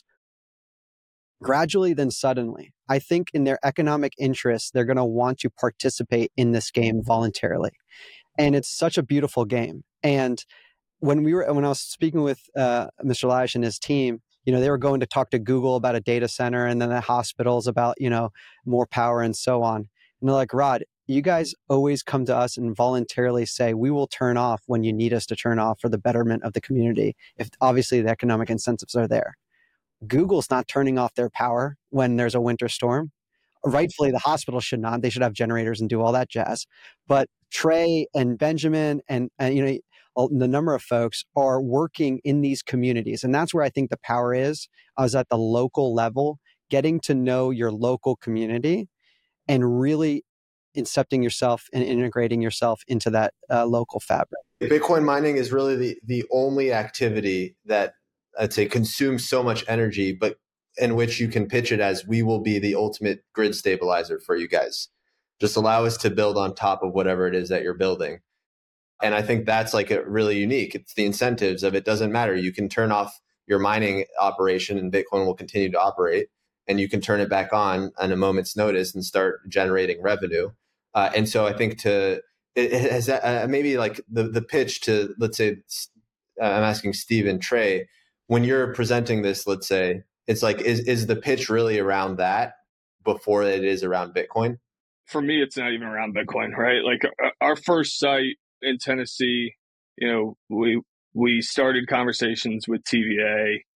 gradually then suddenly, I think in their economic interests, they're going to want to participate in this game voluntarily. And it's such a beautiful game. And when we were, when I was speaking with uh, Mister Lash and his team, you know, they were going to talk to Google about a data center and then the hospitals about, you know, more power and so on. And they're like, Rod, you guys always come to us and voluntarily say, we will turn off when you need us to turn off for the betterment of the community. If obviously the economic incentives are there. Google's not turning off their power when there's a winter storm. Rightfully, the hospital should not. They should have generators and do all that jazz. But Trey and Benjamin and, and you know, the number of folks are working in these communities. And that's where I think the power is. I was at the local level, getting to know your local community and really incepting yourself and integrating yourself into that uh, local fabric. Bitcoin mining is really the, the only activity that I'd say consumes so much energy, but in which you can pitch it as we will be the ultimate grid stabilizer for you guys. Just allow us to build on top of whatever it is that you're building. And I think that's like a really unique. It's the incentives of it doesn't matter. You can turn off your mining operation and Bitcoin will continue to operate, and you can turn it back on on a moment's notice and start generating revenue. Uh, and so I think to it has uh, maybe like the, the pitch to, let's say, uh, I'm asking Steve and Trey, when you're presenting this, let's say, it's like, is, is the pitch really around that before it is around Bitcoin? For me, it's not even around Bitcoin, right? Like our first site in Tennessee, you know, we we started conversations with T V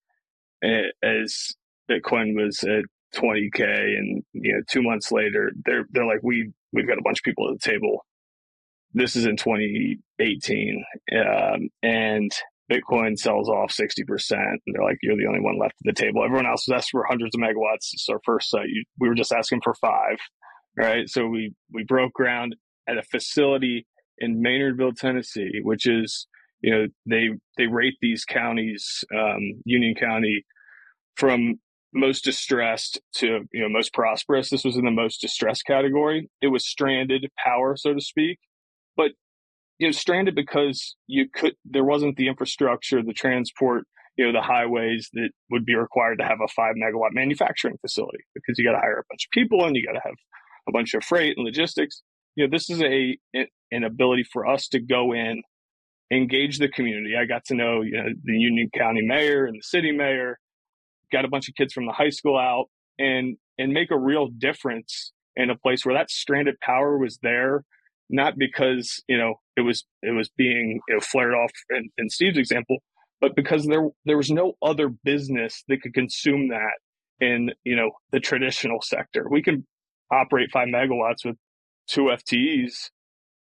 A as Bitcoin was at twenty K, and you know, two months later, they're they're like, we we've got a bunch of people at the table. This is in twenty eighteen, um, and Bitcoin sells off sixty percent, and they're like, you're the only one left at the table. Everyone else was asking for hundreds of megawatts. It's our first site. You, we were just asking for five, right? So we we broke ground at a facility in Maynardville, Tennessee, which is, you know, they they rate these counties, um, Union County, from most distressed to, you know, most prosperous. This was in the most distressed category. It was stranded power, so to speak, but you know, stranded because you could there wasn't the infrastructure, the transport, you know, the highways that would be required to have a five megawatt manufacturing facility, because you got to hire a bunch of people and you got to have a bunch of freight and logistics. You know, this is a an ability for us to go in, engage the community. I got to know, you know, the Union County mayor and the city mayor, got a bunch of kids from the high school out, and and make a real difference in a place where that stranded power was there, not because, you know, it was it was being, you know, flared off in, in Steve's example, but because there there was no other business that could consume that in, you know, the traditional sector. We can operate five megawatts with two F T Es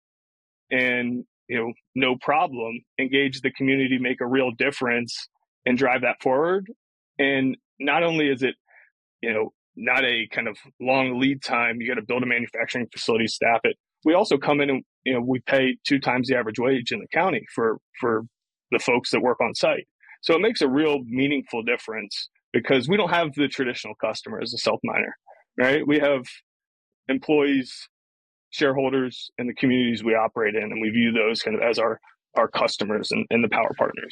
and, you know, no problem, engage the community, make a real difference and drive that forward. And not only is it, you know, not a kind of long lead time, you got to build a manufacturing facility, staff it. We also come in and, you know, we pay two times the average wage in the county for, for the folks that work on site. So it makes a real meaningful difference, because we don't have the traditional customer as a self miner, right? We have employees shareholders and the communities we operate in, and we view those kind of as our our customers and, and the power partners.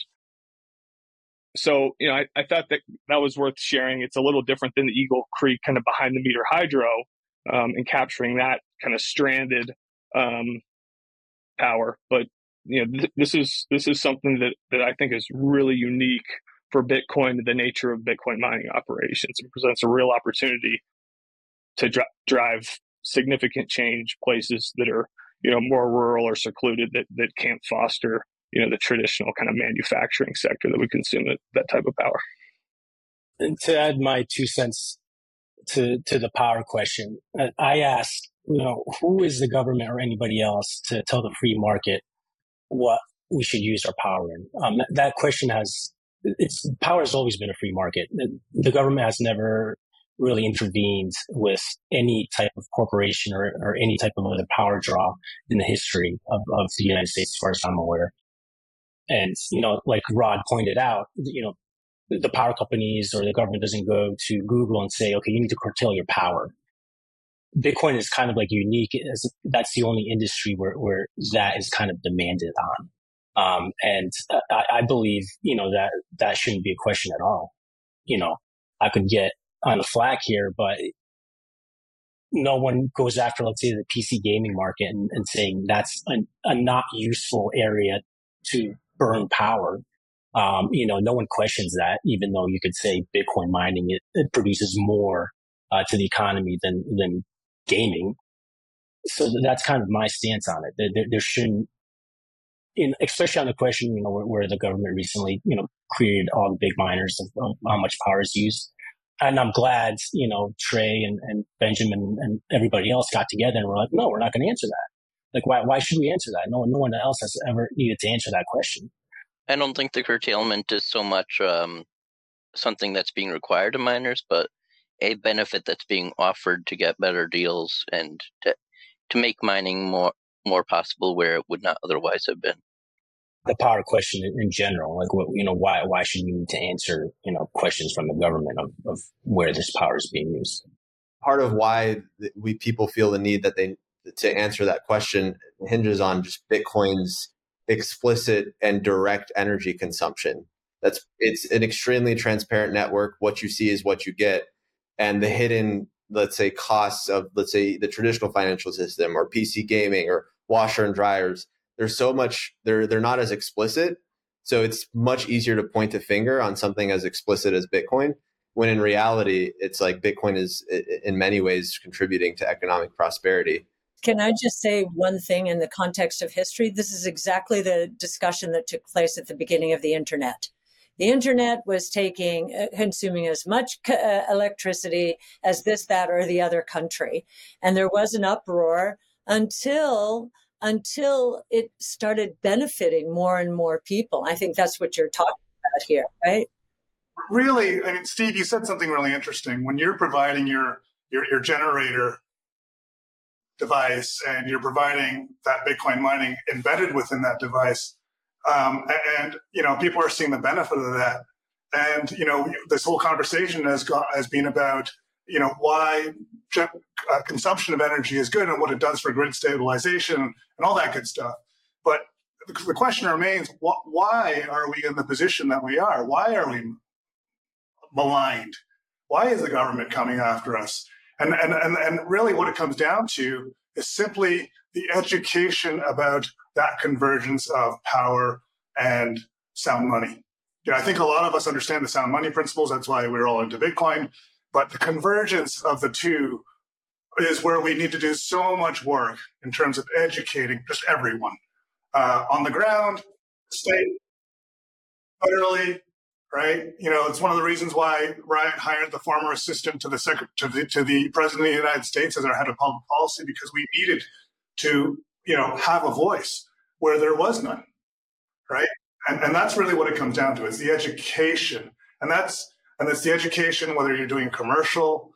So, you know, I, I thought that that was worth sharing. It's a little different than the Eagle Creek kind of behind the meter hydro, um, and capturing that kind of stranded um, power. But you know, th- this is this is something that that I think is really unique for Bitcoin, the nature of Bitcoin mining operations. It presents a real opportunity to dr- drive significant change places that are, you know, more rural or secluded, that that can't foster, you know, the traditional kind of manufacturing sector that would consume it, that type of power. And to add my two cents to to the power question, I asked, you know, who is the government or anybody else to tell the free market what we should use our power in? Um, that, that question has, it's power has always been a free market. The government has never really intervened with any type of corporation or, or any type of other power draw in the history of, of the United States, as far as I'm aware. And, you know, like Rod pointed out, you know, the power companies or the government doesn't go to Google and say, okay, you need to curtail your power. Bitcoin is kind of like unique, as that's the only industry where, where that is kind of demanded on. Um, and I, I believe, you know, that that shouldn't be a question at all. You know, I could get on a flag here, but no one goes after, let's say, the P C gaming market and, and saying that's a, a not useful area to burn power. Um, you know, no one questions that, even though you could say Bitcoin mining, it, it produces more uh, to the economy than than gaming. So that's kind of my stance on it. There, there shouldn't, in, especially on the question, you know, where, where the government recently, you know, created all the big miners of, of how much power is used. And I'm glad, you know, Trey and, and Benjamin and everybody else got together and were like, no, we're not going to answer that. Like, why, why should we answer that? No one, no one else has ever needed to answer that question. I don't think the curtailment is so much um, something that's being required of miners, but a benefit that's being offered to get better deals and to, to make mining more more possible where it would not otherwise have been. The power question in general, like, what, you know, why why should you need to answer, you know, questions from the government of, of where this power is being used? Part of why we people feel the need that they to answer that question hinges on just Bitcoin's explicit and direct energy consumption. That's it's an extremely transparent network. What you see is what you get. And the hidden, let's say, costs of, let's say, the traditional financial system or P C gaming or washer and dryers, there's so much, they're they're not as explicit. So it's much easier to point a finger on something as explicit as Bitcoin, when in reality, it's like Bitcoin is in many ways contributing to economic prosperity. Can I just say one thing in the context of history? This is exactly the discussion that took place at the beginning of the internet. The internet was taking, uh, consuming as much uh, electricity as this, that, or the other country. And there was an uproar until, until it started benefiting more and more people. I think that's what you're talking about here, right? Really, I mean, Steve, you said something really interesting. When you're providing your, your, your generator device and you're providing that Bitcoin mining embedded within that device, Um, and, you know, people are seeing the benefit of that. And, you know, this whole conversation has got, has been about, you know, why uh, consumption of energy is good and what it does for grid stabilization and all that good stuff. But the question remains, wh- why are we in the position that we are? Why are we maligned? Why is the government coming after us? And, and, and, and really what it comes down to is simply the education about that convergence of power and sound money. You know, I think a lot of us understand the sound money principles. That's why we're all into Bitcoin. But the convergence of the two is where we need to do so much work in terms of educating just everyone uh, on the ground, state, federally, right? You know, it's one of the reasons why Ryan hired the former assistant to the, sec- to the to the president of the United States as our head of public policy, because we needed to, you know, have a voice where there was none, right? And and that's really what it comes down to. It's the education, and that's and it's the education whether you're doing commercial,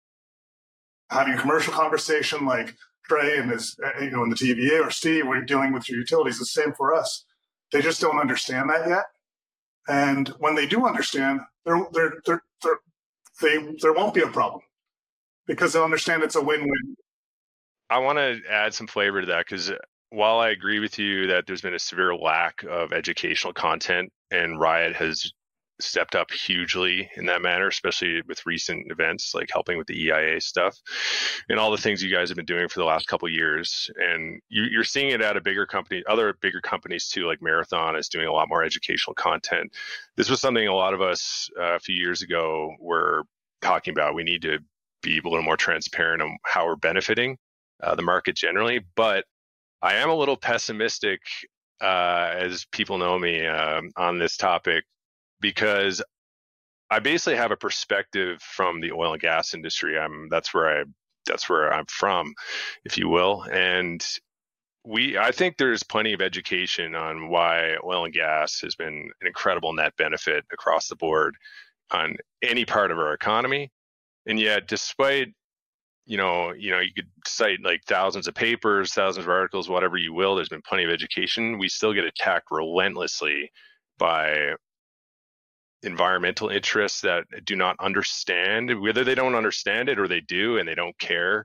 having a commercial conversation like Trey and his, you know, in the T V A, or Steve, when you're dealing with your utilities. The same for us. They just don't understand that yet, and when they do understand, they're they're they're, they're they there won't be a problem because they'll understand it's a win-win. I want to add some flavor to that because while I agree with you that there's been a severe lack of educational content and Riot has stepped up hugely in that manner, especially with recent events like helping with the E I A stuff and all the things you guys have been doing for the last couple of years. And you, you're seeing it at a bigger company, other bigger companies too, like Marathon is doing a lot more educational content. This was something a lot of us uh, a few years ago were talking about. We need to be a little more transparent on how we're benefiting uh, the market generally. But I am a little pessimistic, uh, as people know me, um, on this topic, because I basically have a perspective from the oil and gas industry. I'm that's where I that's where I'm from, if you will. And we I think there's plenty of education on why oil and gas has been an incredible net benefit across the board on any part of our economy. And yet, despite you know, you know, you could cite like thousands of papers, thousands of articles, whatever you will. There's been plenty of education. We still get attacked relentlessly by environmental interests that do not understand, whether they don't understand it or they do and they don't care.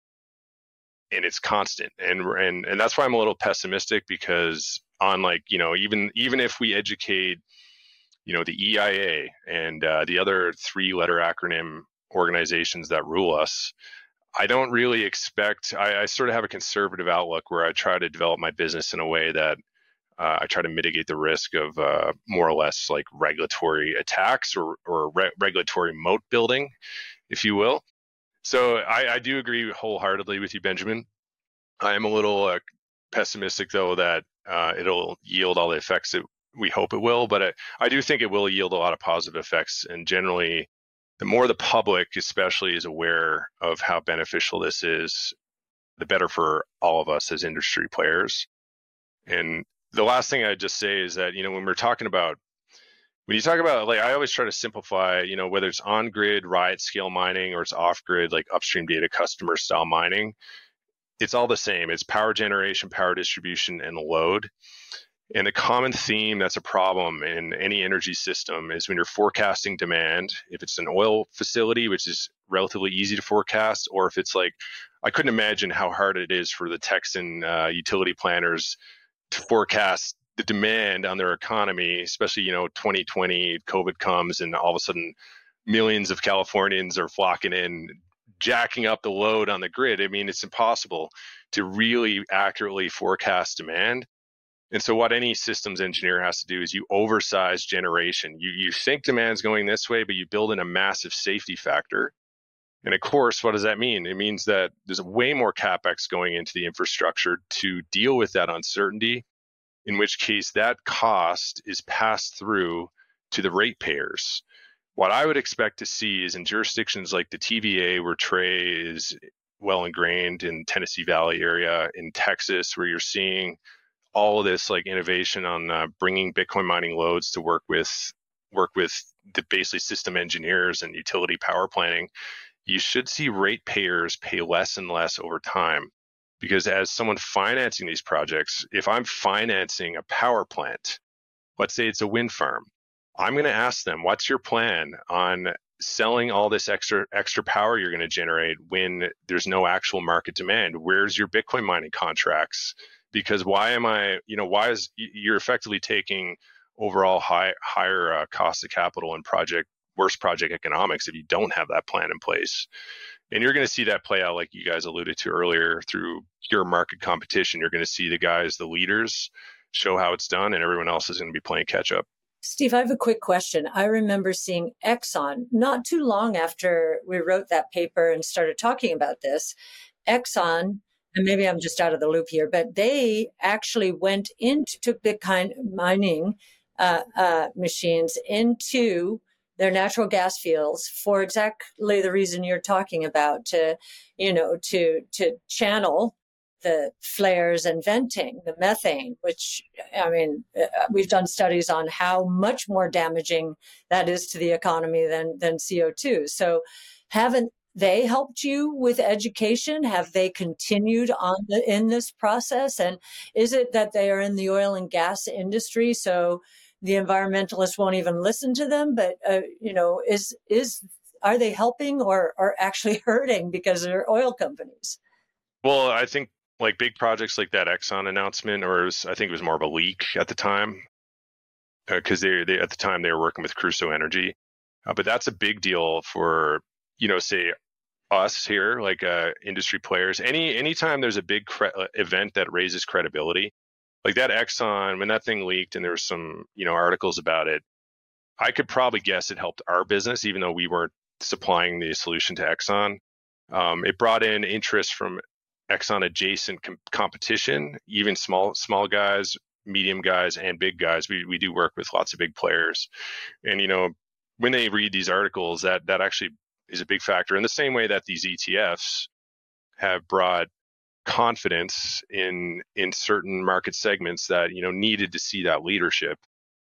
And it's constant. And and and that's why I'm a little pessimistic, because on like, you know, even even if we educate, you know, the E I A and uh, the other three letter acronym organizations that rule us, I don't really expect, I, I sort of have a conservative outlook where I try to develop my business in a way that Uh, I try to mitigate the risk of uh, more or less like regulatory attacks or, or re- regulatory moat building, if you will. So I, I do agree wholeheartedly with you, Benjamin. I am a little uh, pessimistic, though, that uh, it'll yield all the effects that we hope it will. But I, I do think it will yield a lot of positive effects. And generally, the more the public especially is aware of how beneficial this is, the better for all of us as industry players. And the last thing I'd just say is that, you know, when we're talking about, when you talk about, like, I always try to simplify, you know, whether it's on-grid Riot scale mining or it's off-grid, like upstream data customer style mining, it's all the same. It's power generation, power distribution, and load. And the common theme that's a problem in any energy system is when you're forecasting demand, if it's an oil facility, which is relatively easy to forecast, or if it's like, I couldn't imagine how hard it is for the Texan uh, utility planners to forecast the demand on their economy, especially, you know, twenty twenty, COVID comes and all of a sudden millions of Californians are flocking in, jacking up the load on the grid. I mean, it's impossible to really accurately forecast demand. And so what any systems engineer has to do is you oversize generation. You, you think demand's going this way, but you build in a massive safety factor. And of course, what does that mean? It means that there's way more CapEx going into the infrastructure to deal with that uncertainty, in which case that cost is passed through to the ratepayers. What I would expect to see is in jurisdictions like the T V A, where Trey is well ingrained in Tennessee Valley area, in Texas, where you're seeing all of this like innovation on uh, bringing Bitcoin mining loads to work with work with the basically system engineers and utility power planning. You should see ratepayers pay less and less over time, because as someone financing these projects, if I'm financing a power plant, let's say it's a wind farm, I'm going to ask them, what's your plan on selling all this extra extra power you're going to generate when there's no actual market demand? Where's your Bitcoin mining contracts? Because why am I, you know, why is you're effectively taking overall high, higher uh, cost of capital and project, worse project economics if you don't have that plan in place. And you're going to see that play out, like you guys alluded to earlier, through pure market competition. You're going to see the guys, the leaders, show how it's done, and everyone else is going to be playing catch up. Steve, I have a quick question. I remember seeing Exxon not too long after we wrote that paper and started talking about this. Exxon, and maybe I'm just out of the loop here, but they actually went into, took Bitcoin mining uh, uh, machines into their natural gas fields for exactly the reason you're talking about, to, you know, to, to channel the flares and venting, the methane, which, I mean, we've done studies on how much more damaging that is to the economy than, than C O two. So haven't they helped you with education? Have they continued on the, in this process? And is it that they are in the oil and gas industry, so the environmentalists won't even listen to them? But, uh, you know, is, is, are they helping or, or actually hurting because they're oil companies? Well, I think like big projects like that Exxon announcement, or it was, I think it was more of a leak at the time, because uh, they, they at the time they were working with Crusoe Energy, uh, but that's a big deal for, you know, say us here, like uh, industry players. Any anytime there's a big cre- event that raises credibility, like that Exxon, when that thing leaked and there was some, you know, articles about it, I could probably guess it helped our business, even though we weren't supplying the solution to Exxon. Um, it brought in interest from Exxon adjacent com- competition, even small small guys, medium guys, and big guys. We we do work with lots of big players, and you know, when they read these articles, that that actually is a big factor. In the same way that these E T Fs have brought confidence in in certain market segments that, you know, needed to see that leadership.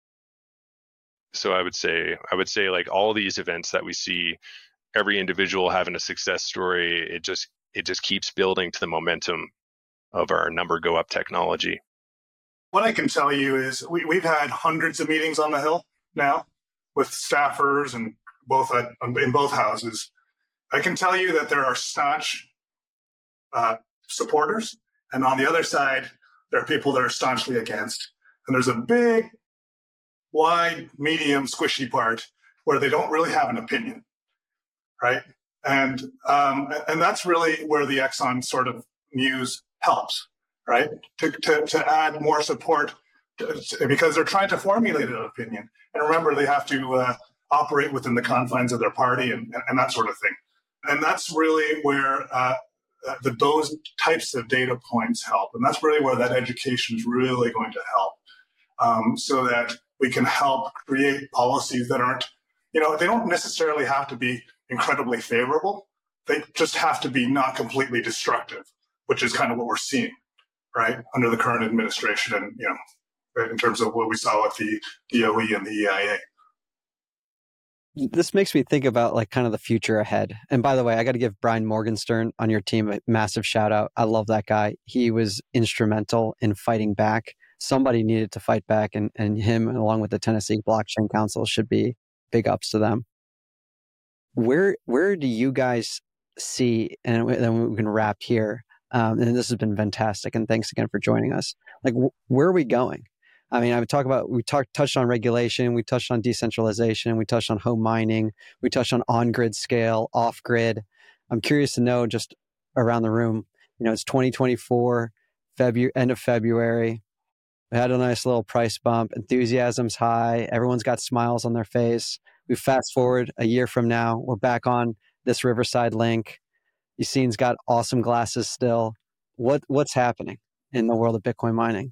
So I would say I would say like all these events that we see, every individual having a success story, it just it just keeps building to the momentum of our number go up technology. What I can tell you is we, we've had hundreds of meetings on the Hill now with staffers and both at, in both houses. I can tell you that there are staunch uh, supporters, and on the other side, there are people that are staunchly against. And there's a big, wide, medium, squishy part where they don't really have an opinion, right? And um, and that's really where the Exxon sort of news helps, right? To to, to add more support to, to, because they're trying to formulate an opinion. And remember, they have to uh, operate within the confines of their party and, and that sort of thing. And that's really where uh, the, those types of data points help. And that's really where that education is really going to help, um, so that we can help create policies that aren't, you know, they don't necessarily have to be incredibly favorable. They just have to be not completely destructive, which is kind of what we're seeing, right, under the current administration and, you know, in terms of what we saw with the D O E and the E I A. This makes me think about like kind of the future ahead. And by the way, I got to give Brian Morgenstern on your team a massive shout out. I love that guy. He was instrumental in fighting back. Somebody needed to fight back, and, and him, along with the Tennessee Blockchain Council, should be big ups to them. Where where do you guys see, and then we can wrap here, um, and this has been fantastic, and thanks again for joining us. Like, wh- where are we going? I mean, I would talk about, we talked touched on regulation, we touched on decentralization, we touched on home mining, we touched on on-grid scale, off-grid. I'm curious to know, just around the room, you know, it's twenty twenty-four, February, end of February. We had a nice little price bump. Enthusiasm's high. Everyone's got smiles on their face. We fast forward a year from now. We're back on this Riverside link. Yassine's got awesome glasses still. What What's happening in the world of Bitcoin mining?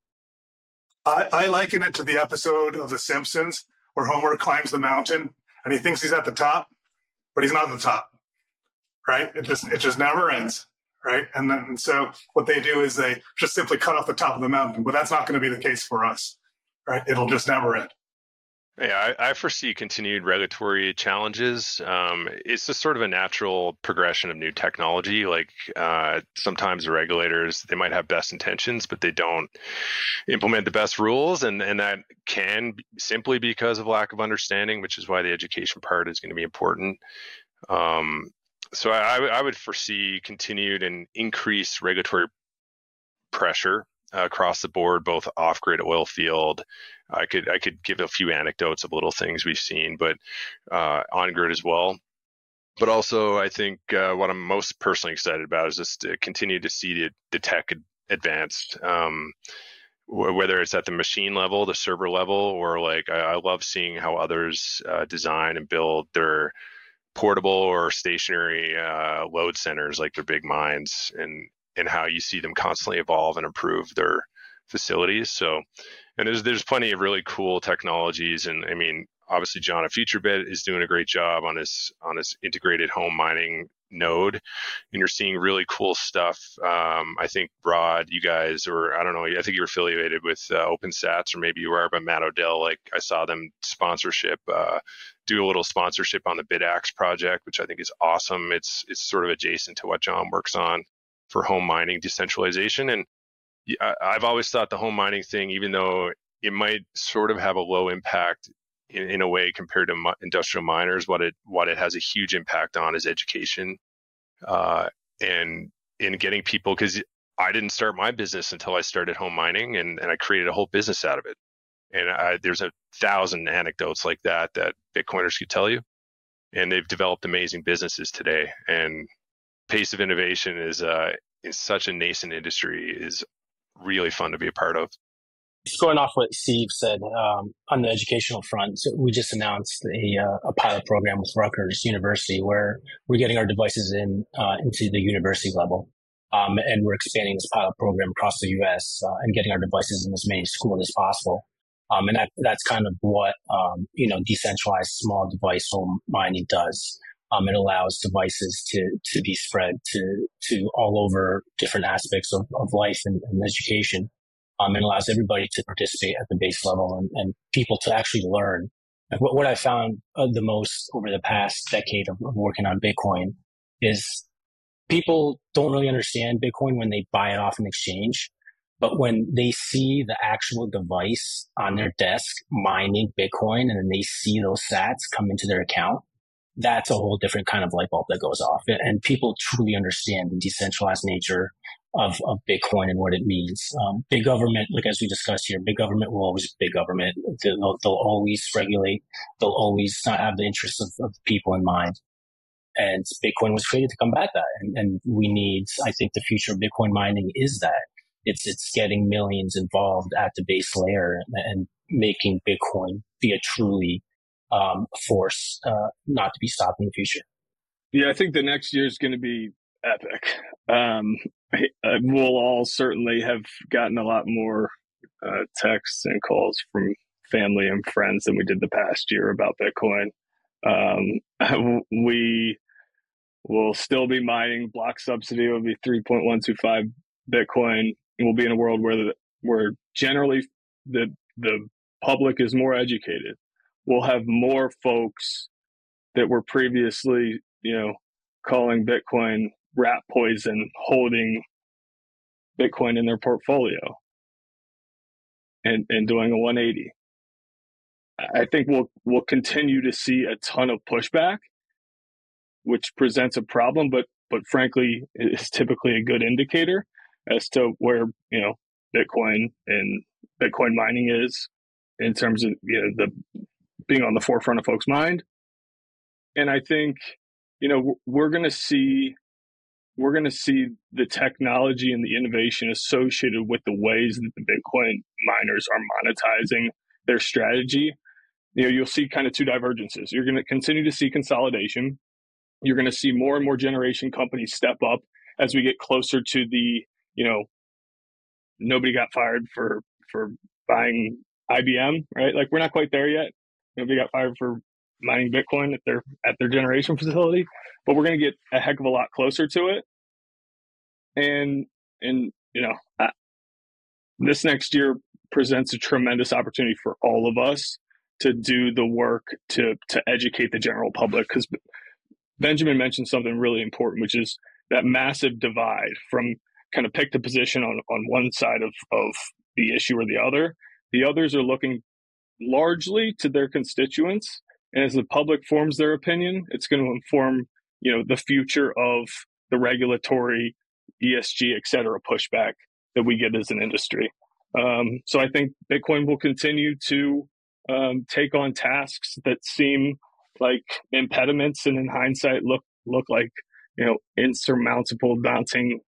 I, I liken it to the episode of The Simpsons where Homer climbs the mountain and he thinks he's at the top, but he's not at the top, right? It just it just never ends, right? And then and so what they do is they just simply cut off the top of the mountain, but that's not going to be the case for us, right? It'll just never end. Yeah, I, I foresee continued regulatory challenges. Um, it's just sort of a natural progression of new technology. Like uh, sometimes the regulators, they might have best intentions, but they don't implement the best rules. And, and that can be simply because of lack of understanding, which is why the education part is going to be important. Um, so I, I would foresee continued and increased regulatory pressure Uh, across the board, both off-grid, oil field. I could I could give a few anecdotes of little things we've seen, but uh, on-grid as well. But also, I think uh, what I'm most personally excited about is just to continue to see the, the tech advance, um, w- whether it's at the machine level, the server level, or like I, I love seeing how others uh, design and build their portable or stationary uh, load centers, like their big mines, and and how you see them constantly evolve and improve their facilities. So, and there's there's plenty of really cool technologies. And I mean, obviously, John at FutureBit is doing a great job on his on his integrated home mining node, and you're seeing really cool stuff. Um, I think Rod, you guys, or I don't know, I think you're affiliated with uh, OpenSats, or maybe you are, but Matt Odell, like I saw them sponsorship, uh, do a little sponsorship on the BitAxe project, which I think is awesome. It's it's sort of adjacent to what John works on for home mining decentralization. And I've always thought the home mining thing, even though it might sort of have a low impact in, in a way compared to mu- industrial miners, what it what it has a huge impact on is education. Uh, and in getting people, because I didn't start my business until I started home mining, and, and I created a whole business out of it. And I, there's a thousand anecdotes like that that Bitcoiners could tell you. And they've developed amazing businesses today. And pace of innovation is uh, is such a nascent industry, is really fun to be a part of. Just going off what Steve said, um, on the educational front, so we just announced a, uh, a pilot program with Rutgers University where we're getting our devices in uh, into the university level. Um, and we're expanding this pilot program across the U S uh, and getting our devices in as many schools as possible. Um, and that, that's kind of what, um, you know, decentralized small device home mining does. Um, it allows devices to, to be spread to, to all over different aspects of, of life and, and education. Um, it allows everybody to participate at the base level and, and people to actually learn. Like what, what I found uh, the most over the past decade of, of working on Bitcoin is people don't really understand Bitcoin when they buy it off an exchange. But when they see the actual device on their desk mining Bitcoin and then they see those sats come into their account, that's a whole different kind of light bulb that goes off. And people truly understand the decentralized nature of, of Bitcoin and what it means. Um, big government, like as we discussed here, big government will always be big government. They'll, they'll always regulate. They'll always not have the interests of, of people in mind. And Bitcoin was created to combat that. And, and we need, I think the future of Bitcoin mining is that. It's it's getting millions involved at the base layer and, and making Bitcoin be a truly um, force uh, not to be stopped in the future. Yeah, I think the next year is going to be epic. Um, we'll all certainly have gotten a lot more uh, texts and calls from family and friends than we did the past year about Bitcoin. Um, we will still be mining. Block subsidy will be three point one two five Bitcoin. We'll be in a world where the, where generally the the public is more educated. We'll have more folks that were previously, you know, calling Bitcoin rat poison, holding Bitcoin in their portfolio and, and doing a one eighty. I think we'll we'll continue to see a ton of pushback, which presents a problem, but but frankly is typically a good indicator as to where, you know, Bitcoin and Bitcoin mining is in terms of, you know, the being on the forefront of folks' mind. And I think, you know, we're going to see we're going to see the technology and the innovation associated with the ways that the Bitcoin miners are monetizing their strategy. You know, you'll see kind of two divergences. You're going to continue to see consolidation. You're going to see more and more generation companies step up as we get closer to the, you know, nobody got fired for for buying I B M, right? Like we're not quite there yet. Nobody got fired for mining Bitcoin at their at their generation facility, but we're going to get a heck of a lot closer to it. And and you know, I, this next year presents a tremendous opportunity for all of us to do the work to to educate the general public, because Benjamin mentioned something really important, which is that massive divide from kind of pick the position on, on one side of, of the issue or the other. The others are looking largely to their constituents. And as the public forms their opinion, it's going to inform, you know, the future of the regulatory, E S G, et cetera, pushback that we get as an industry. Um, so I think Bitcoin will continue to um, take on tasks that seem like impediments and in hindsight look look like, you know, insurmountable, daunting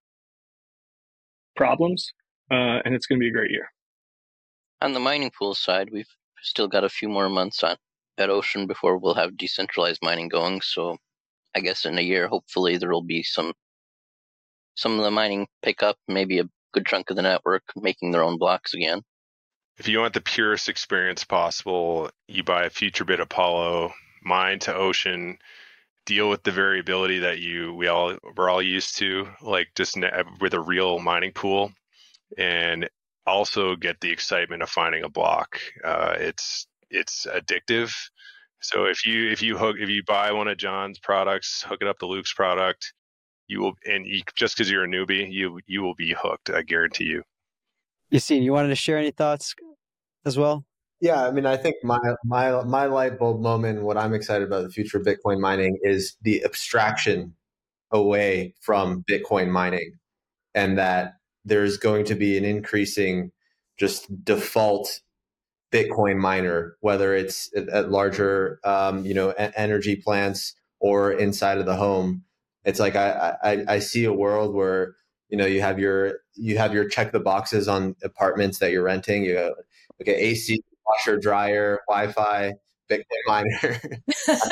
problems, uh, and it's going to be a great year. On the mining pool side, we've still got a few more months on at Ocean before we'll have decentralized mining going. So I guess in a year, hopefully there will be some some of the mining pick up, maybe a good chunk of the network making their own blocks again. If you want the purest experience possible, you buy a FutureBit Apollo, mine to Ocean, deal with the variability that you we all we're all used to, like just with a real mining pool, and also get the excitement of finding a block. Uh, it's it's addictive. So if you if you hook if you buy one of John's products, hook it up to Luke's product, you will, and you, just because you're a newbie, you you will be hooked. I guarantee you. Yassine, you wanted to share any thoughts as well? Yeah, I mean, I think my my my light bulb moment, what I'm excited about the future of Bitcoin mining is the abstraction away from Bitcoin mining. and that there's going to be an increasing just default Bitcoin miner, whether it's at, at larger, um, you know, a- energy plants or inside of the home. It's like I, I I see a world where, you know, you have your you have your check the boxes on apartments that you're renting. You go, okay, A C, washer, dryer, Wi-Fi, Bitcoin miner. That's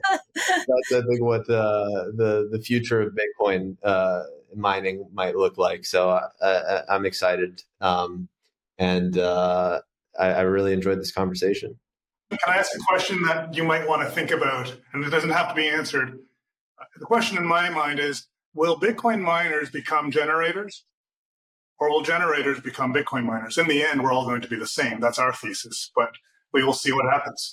I think what the the the future of Bitcoin uh, mining might look like. So uh, I'm excited, um, and uh, I, I really enjoyed this conversation. Can I ask a question that you might want to think about, and it doesn't have to be answered? The question in my mind is: will Bitcoin miners become generators, or will generators become Bitcoin miners? In the end, we're all going to be the same. That's our thesis, but we will see what happens.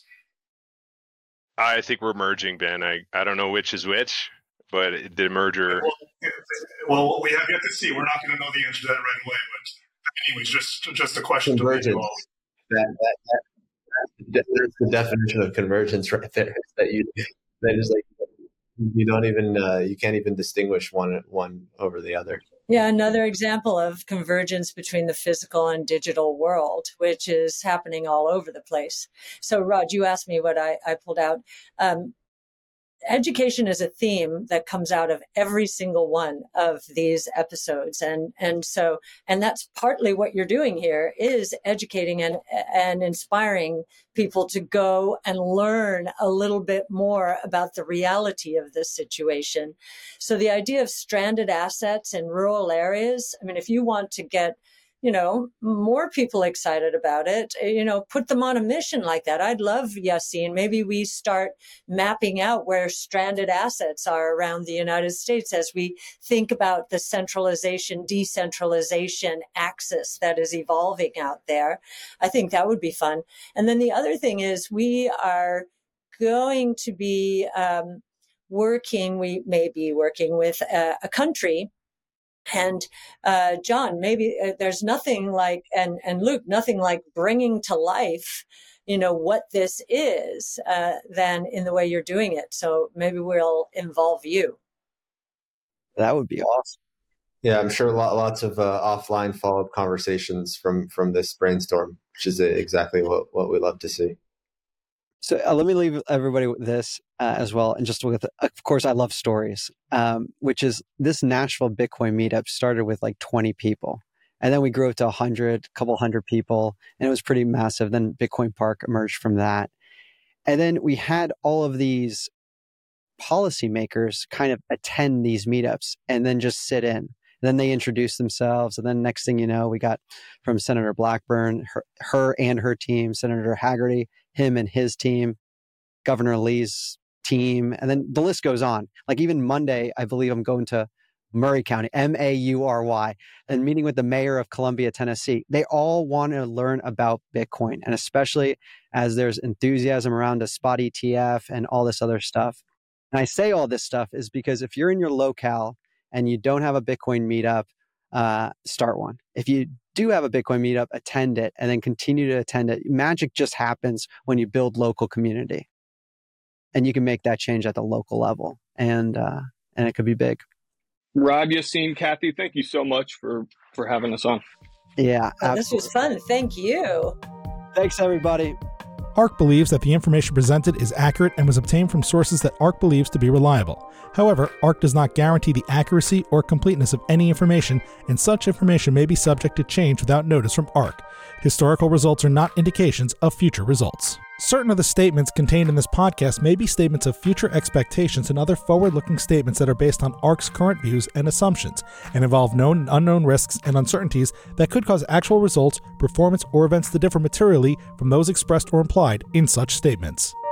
I think we're merging, Ben. I, I don't know which is which, but the merger. Well, well, we have yet to see. We're not going to know the answer to that right away. But anyways, just just a question to you all. That, that, that, there's the definition of convergence right there. That you that is like you don't even uh, you can't even distinguish one one over the other. Yeah, another example of convergence between the physical and digital world, which is happening all over the place. So, Rod, you asked me what I, I pulled out. Um, education is a theme that comes out of every single one of these episodes. And, and so, and that's partly what you're doing here is educating and, and inspiring people to go and learn a little bit more about the reality of this situation. So the idea of stranded assets in rural areas, I mean, if you want to get you know, more people excited about it, you know, put them on a mission like that. I'd love, Yassine, maybe we start mapping out where stranded assets are around the United States as we think about the centralization, decentralization axis that is evolving out there. I think that would be fun. And then the other thing is we are going to be um, working, we may be working with a, a country. And uh, John, maybe uh, there's nothing like, and, and Luke, nothing like bringing to life, you know, what this is uh, than in the way you're doing it. So maybe we'll involve you. That would be awesome. Yeah, I'm sure lots of uh, offline follow-up conversations from from this brainstorm, which is exactly what, what we love to see. So uh, let me leave everybody with this uh, as well. And just with, of course, I love stories, um, which is this Nashville Bitcoin meetup started with like twenty people. And then we grew up to one hundred, a couple hundred people, and it was pretty massive. Then Bitcoin Park emerged from that. And then we had all of these policymakers kind of attend these meetups and then just sit in. And then they introduce themselves. And then next thing you know, we got from Senator Blackburn, her, her and her team, Senator Haggerty, him and his team, Governor Lee's team, and then the list goes on. Like even Monday, I believe I'm going to Murray County, M A U R Y, and meeting with the mayor of Columbia, Tennessee. They all want to learn about Bitcoin, and especially as there's enthusiasm around a spot E T F and all this other stuff. And I say all this stuff is because if you're in your locale and you don't have a Bitcoin meetup, uh, start one. If you do have a Bitcoin meetup, attend it and then continue to attend it. Magic just happens when you build local community, and you can make that change at the local level, and uh, and it could be big. Rod, Yassine, Kathy, thank you so much for for having us on. Yeah, oh, this was fun. Thank you. Thanks, everybody. ARK believes that the information presented is accurate and was obtained from sources that ARK believes to be reliable. However, ARK does not guarantee the accuracy or completeness of any information, and such information may be subject to change without notice from ARK. Historical results are not indications of future results. Certain of the statements contained in this podcast may be statements of future expectations and other forward-looking statements that are based on ARK's current views and assumptions, and involve known and unknown risks and uncertainties that could cause actual results, performance, or events to differ materially from those expressed or implied in such statements.